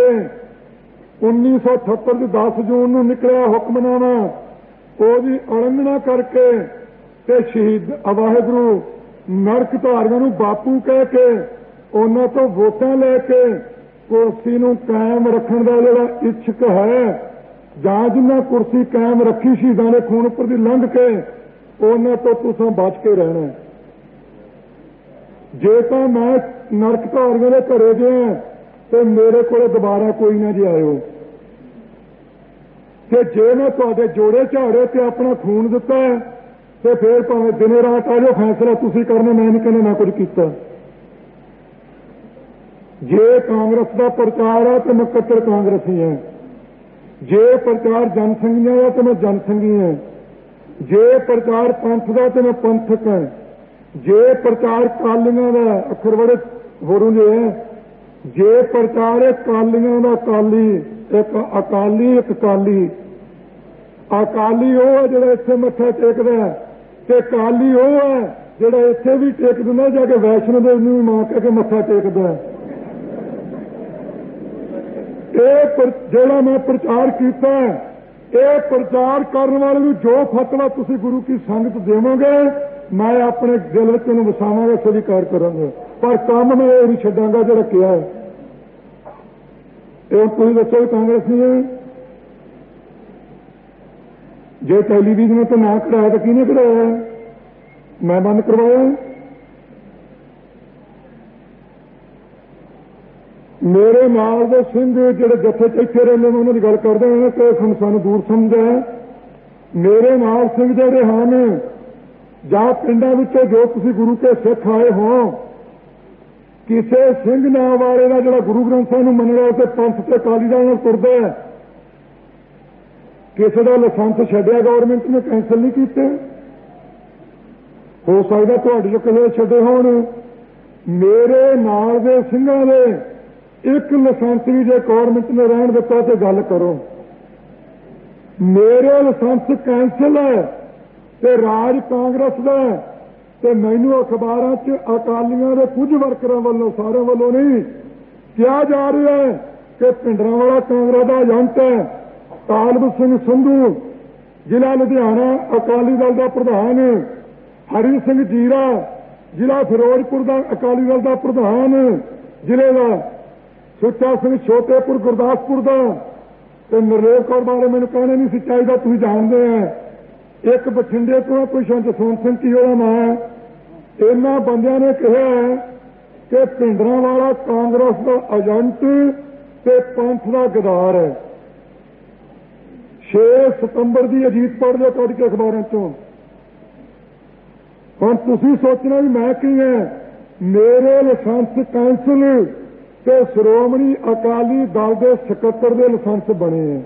1978 10 जून को निकलिया हुक्मनामा ਉਹਦੀ ਉਲੰਘਣਾ करके ते शहीद वाहिगुरू नरक धारियों को बापू कह के उन्होंने तो वोटां लैके कुर्सी नूं कायम रखण दा जिहड़ा इच्छुक है, जां जिन्हां कुर्सी कायम रखी शहीदां दे खून उपर दी लंघ के उन्हां तो तुसां बच के रहना। जे तां मैं नरक धारियां दे घरे गया तो मेरे को दोबारा कोई ना जे आयो, ते जे मैं तुहाडे जोड़े झाड़े ते अपना खून दिता तो फिर भावें दिने रात आ जाओ, फैसला तुसीं करना, मैं नहीं कहना मैं कुछ कीता। जे कांग्रेस का प्रचार है तो मैं कट्टर कांग्रेसी है, जे प्रचार जनसंघियां का तो मैं जनसंघी है, जे प्रचार पंथ का तो मैं पंथक है, जे प्रचार कालियां का अखर बड़े होरू जे है, जे प्रचार है कालियां का काली, एक अकाली एक काली। अकाली वो है जो इत्थे मत्था टेकदा है ते काली वो है जो इत्थे भी टेक दिंदा, जाके वैष्णो देवी नूं मां कह के मत्था टेकदा है। ਜਿਹੜਾ मैं प्रचार किया ये प्रचार करने वाले को जो फतवा तुसी गुरु की संगत देवोगे मैं अपने दिल में उन्हें वसावांगा, स्वीकार करांगा, पर काम मैं ये नहीं छड्डांगा जो किया है। ये तुसीं दसो कांग्रेस नहीं है? जे टेलीविजन तो ना कराया तो किहने कराया? मैं बंद करवाया। मेरे नाल दे सिंह जिहड़े जत्थे च इत्थे रहिंदे ने उन्हां दी गल करदे ने कि सानूं दूर समझदा है। मेरे नाल सिंह जिहड़े हन जां पिंडां विचों जो तुसीं गुरु के सिख आए हो, किसी सिंह नाम वाले का जिहड़ा गुरु ग्रंथ साहिब नूं मनदा ते पंथ ते अकाली दल नाल तुरदा है, किसी का लाइसेंस छड्डिया गौरमेंट ने कैंसल नहीं किए। हो सकता तुहाडे चों किसी छड्डे होण। मेरे नाल दे सिंघां दे एक लाइसेंस भी जे गौरमेंट ने रहन दिता तो गल करो। मेरे लाइसेंस कैंसल है ते राज कांग्रेस दा ते मैनू अखबारां च अकालियां दे कुछ वर्करां वालों सारे वालों नहीं कहा जा रहा है कि भिंडरांवाला कांग्रेस का एजेंट है। तालब सिंह संधू जिला लुधियाना अकाली दल का प्रधान, हरि सिंह जीरा जिला फिरोजपुर का अकाली दल का प्रधान जिले का, सुच्चा सिंह छोटेपुर गुरदासपुर का, तो नरलेव कौर बारे मैंने कहना नहीं सी चाहिए, तुम जानते हैं। एक बठिंडे तो कोई जसवंत सिंह की नाम है। इन्होंने बंदियां ने कहा कि भिंडरांवाला कांग्रेस का एजेंट ते पंथ का गदार है। 6 सितंबर की अजीत पढ़ लो कट के अखबारों चों। हुण तुसीं सोचना भी मैं की है। मेरे लाइसेंस कैंसल ते श्रोमणी अकाली दल के सकत्तर के लाइसेंस बने हैं।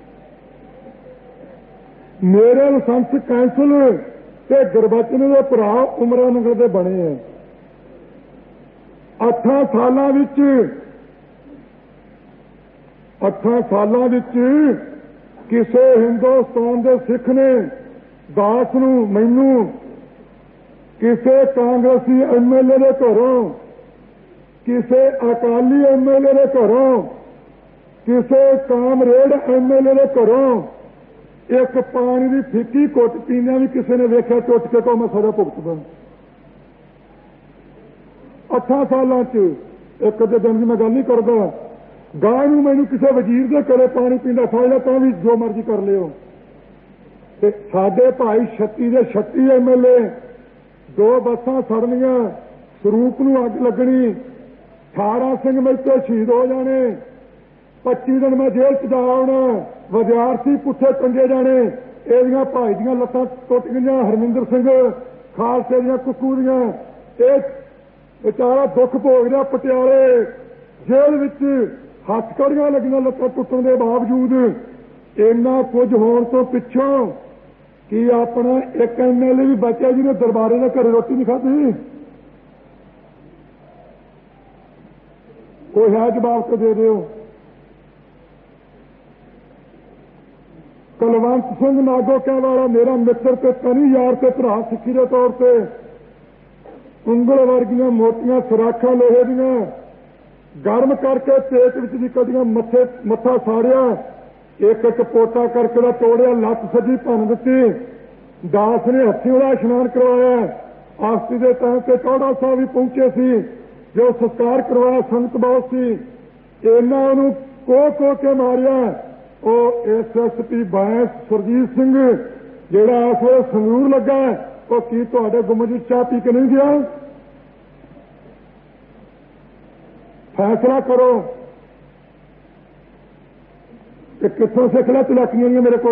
मेरे लाइसेंस कैंसल ते गुरबचन के भरा उमरा नगर के बने हैं। 8 सालां विच किसी हिंदुस्तान के सिख ने दास नूं मैनू किसी कांग्रेसी MLA के घरों, किसी अकाली MLA के घरों, किसी कामरेड MLA के घरों एक पानी की फिक्की घुट पीने भी किसी ने वेख्या चुट के तो मैं सजा भुगतदा। 8 सालों एक अद्धे दिन की मैं गल नहीं करता। गां नूं मैनूं किसी वजीर के घरे पानी पींदा फड़ लिया तो भी जो मर्जी कर लियो। ते साडे भाई 36 के 36 MLA, 2 बसां सड़नियां, सरूप नूं अग लगनी, 18 सिंह मेरे शहीद हो जाने, 25 दिन मैं जेल च जा आउणा, विद्यार्थी पुੱਠੇ टंगे जाने, एदियां भाई दियां लत्तां टुट गईयां, हरमिंदर सिंह खालसे दियां कुक्कू दियां, एक बेचारा दुख भोग रहा पटियाले जेल विच, हथकड़ियां लगियां लत्तां टुटण के बावजूद। इन्ना कुछ होण तो पिछों कि अपना एक MLA भी बचा जिन्हें दरबारे ने घरे रोटी नहीं खाधी। कोई है जवाब तो दे दो। कुलवंत सिंह नागोकिया वाला मेरा मित्र ते तनी यार ते भरा सिक्खी के तौर पर उंगल वर्गियां मोटियां सराखा लोहे दियां गर्म करके पेट विच दी कदियां मत्था साड़िया, एक एक पोटा करके दा तोड़िया, लत्त सजी भन दित्ती। दास ने हत्थी वाला इशनान करवाया। आस्ती के टाइम से चौड़ा साहब भी पहुंचे सी, जो संस्कार करवाया संगत बहुत सी। इन्हां नूं को के मारिया। SSP बैंस सुरजीत सिंह जिहड़ा इस वेले संगरूर लगा, वो की तुहाडे गुम्बद विच चाह पी के नहीं गया? फैसला करो कि कित्थों सिख लिया चलाकियां नहीं मेरे को।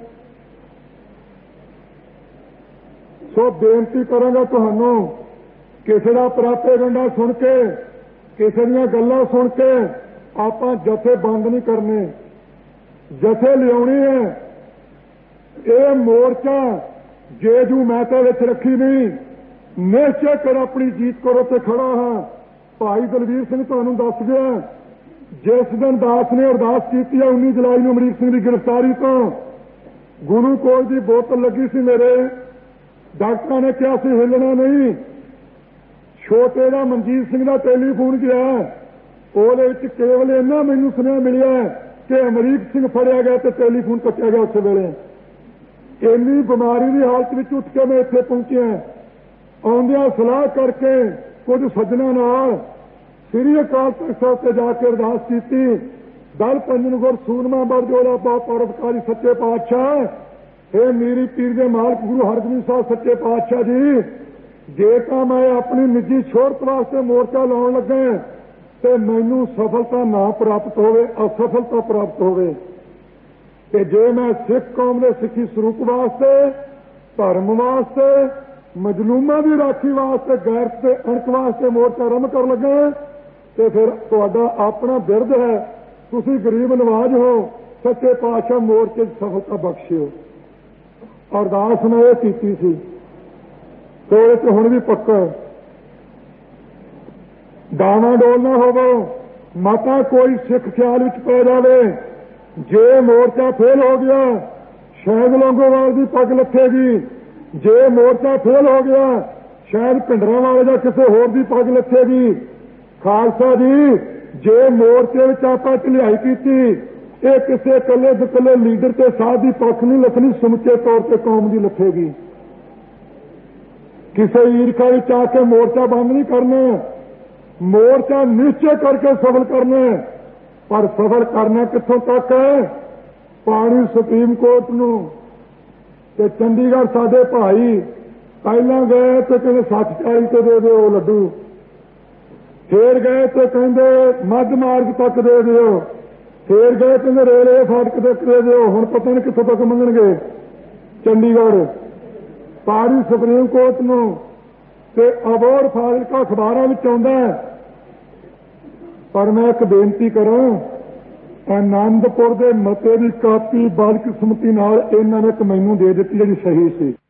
सो बेनती करांगा तुहानूं, किसी का प्रापेगंडा सुन के, किसी दी गल्लां सुन के आपां जथे बंद नहीं करने, जथे लियाउणी है। ये मोर्चा जेजू महता विच रखी नहीं, निश्चय कर अपनी जीत करो ते खड़ा हाँ। भाई दलवीर सिंह तुहानूं दस गया, जिस दिन दास ने अरदास की 19 जुलाई नूं अमरीक सिंह की गिरफ्तारी तो गुलूकोज की बोतल लगी सी मेरे, डॉक्टर ने कहा सी हिलना नहीं। छोटे का मनजीत सिंह का टेलीफोन गया, ਉਹਦੇ ਵਿੱਚ केवल इन्ना मैनू सुनिया मिलिया कि अमरीक सिंह फड़िया गया तो टेलीफोन कटिया गया। उस वेले इन्नी बीमारी की हालत में उठ के मैं इत्थे पहुंचिया। आउंदियां सलाह करके कुछ सज्जना नाल श्री अकाल तख्त साहिब ते जाके अरदास की। दल पंजन गुर सूरमा बरजोड़ा बहुत परोपकारी सच्चे पातशाह, हे मेरी पीर दे मालक गुरु हरगोबिंद साहब सच्चे पातशाह जी, ਜੇ ਤਾਂ ਮੈਂ ਆਪਣੀ ਨਿੱਜੀ ਸ਼ੋਹਰਤ ਵਾਸਤੇ ਮੋਰਚਾ ਲਾਉਣ ਲੱਗਾ ਤੇ ਮੈਨੂੰ ਸਫਲਤਾ ਨਾ ਪ੍ਰਾਪਤ ਹੋਵੇ, ਅਸਫਲਤਾ ਪ੍ਰਾਪਤ ਹੋਵੇ, ਤੇ ਜੇ ਮੈਂ ਸਿੱਖ ਕੌਮ ਦੇ ਸਿੱਖੀ ਸਰੂਪ ਵਾਸਤੇ, ਧਰਮ ਵਾਸਤੇ, ਮਜਲੂਮਾਂ ਦੀ ਰਾਖੀ ਵਾਸਤੇ, ਗੈਰਤ ਤੇ ਅਣਖ ਵਾਸਤੇ ਮੋਰਚਾ ਆਰੰਭ ਕਰਨ ਲੱਗਾ ਤੇ ਫਿਰ ਤੁਹਾਡਾ ਆਪਣਾ ਬਿਰਧ ਹੈ, ਤੁਸੀਂ ਗਰੀਬ ਨਵਾਜ ਹੋ, ਸੱਚੇ ਪਾਤਸ਼ਾਹ ਮੋਰਚੇ 'ਚ ਸਫਲਤਾ ਬਖਸ਼ਿਓ। ਅਰਦਾਸ ਮੈਂ ਇਹ ਕੀਤੀ ਸੀ ਤੇ ਉਹਦੇ 'ਚ ਹੁਣ ਵੀ ਪੱਕਾ ਡਾਵਾਂ ਡੋਲ ਨਾ ਹੋਵੋ, ਮਾਤਾ ਕੋਈ ਸਿੱਖ ਖਿਆਲ ਵਿੱਚ ਪੈ ਜਾਵੇ ਜੇ ਮੋਰਚਾ ਫੇਲ ਹੋ ਗਿਆ ਸ਼ਾਇਦ ਲੌਂਗੋਵਾਲ ਦੀ ਪੱਗ ਲੱਥੇਗੀ, ਜੇ ਮੋਰਚਾ ਫੇਲ ਹੋ ਗਿਆ ਸ਼ਾਇਦ ਭਿੰਡਰਾਂਵਾਲੇ ਜਾਂ ਕਿਸੇ ਹੋਰ ਦੀ ਪੱਗ ਲੱਥੇਗੀ। ਖਾਲਸਾ ਜੀ, ਜੇ ਮੋਰਚੇ ਵਿੱਚ ਆਪਾਂ ਢਿਲਾਈ ਕੀਤੀ ਇਹ ਕਿਸੇ ਇਕੱਲੇ ਦੁਕੱਲੇ ਲੀਡਰ ਤੇ ਸਾਧ ਦੀ ਪੱਖ ਨਹੀਂ ਲੱਥਣੀ, ਸਮੁੱਚੇ ਤੌਰ ਤੇ ਕੌਮ ਦੀ ਲੱਥੇਗੀ। ਕਿਸੇ ਈਰਖਾ ਵਿੱਚ ਆ ਕੇ ਮੋਰਚਾ ਬੰਦ ਨਹੀਂ ਕਰਨਾ, ਮੋਰਚਾ ਨਿਸ਼ਚੈ ਕਰਕੇ ਸਫਲ ਕਰਨਾ। ਪਰ ਸਫਲ ਕਰਨਾ ਕਿੱਥੋਂ ਤੱਕ ਹੈ? ਪਾਣੀ ਸੁਪਰੀਮ ਕੋਰਟ ਨੂੰ ਤੇ ਚੰਡੀਗੜ੍ਹ ਸਾਡੇ ਭਾਈ ਪਹਿਲਾਂ ਗਏ ਤੇ ਕਹਿੰਦੇ 60-40 ਤੇ ਦੇ ਦਿਓ ਲੱਡੂ, ਫੇਰ ਗਏ ਤੇ ਕਹਿੰਦੇ ਮੱਧ ਮਾਰਗ ਤੱਕ ਦੇ ਦਿਓ, ਫੇਰ ਗਏ ਕਹਿੰਦੇ ਰੇਲਵੇ ਫਾਟਕ ਤੱਕ ਦੇ ਦਿਓ, ਹੁਣ ਪਤਾ ਨਹੀਂ ਕਿੱਥੋਂ ਤੱਕ ਮੰਗਣਗੇ। ਚੰਡੀਗੜ੍ਹ ਪਾਣੀ ਸੁਪਰੀਮ ਕੋਰਟ ਨੂੰ ਤੇ ਅਬੋਹਰ ਫਾਜ਼ਿਲਕਾ ਅਖਬਾਰਾਂ ਵਿੱਚ ਆਉਂਦਾ। ਪਰ ਮੈਂ ਇੱਕ ਬੇਨਤੀ ਕਰਾਂ, ਆਨੰਦਪੁਰ ਦੇ ਮਤੇ ਦੀ ਕਾਪੀ ਬਦਕਿਸਮਤੀ ਨਾਲ ਇਹਨਾਂ ਨੇ ਇੱਕ ਮੈਨੂੰ ਦੇ ਦਿੱਤੀ ਜਿਹੜੀ ਸਹੀ ਸੀ।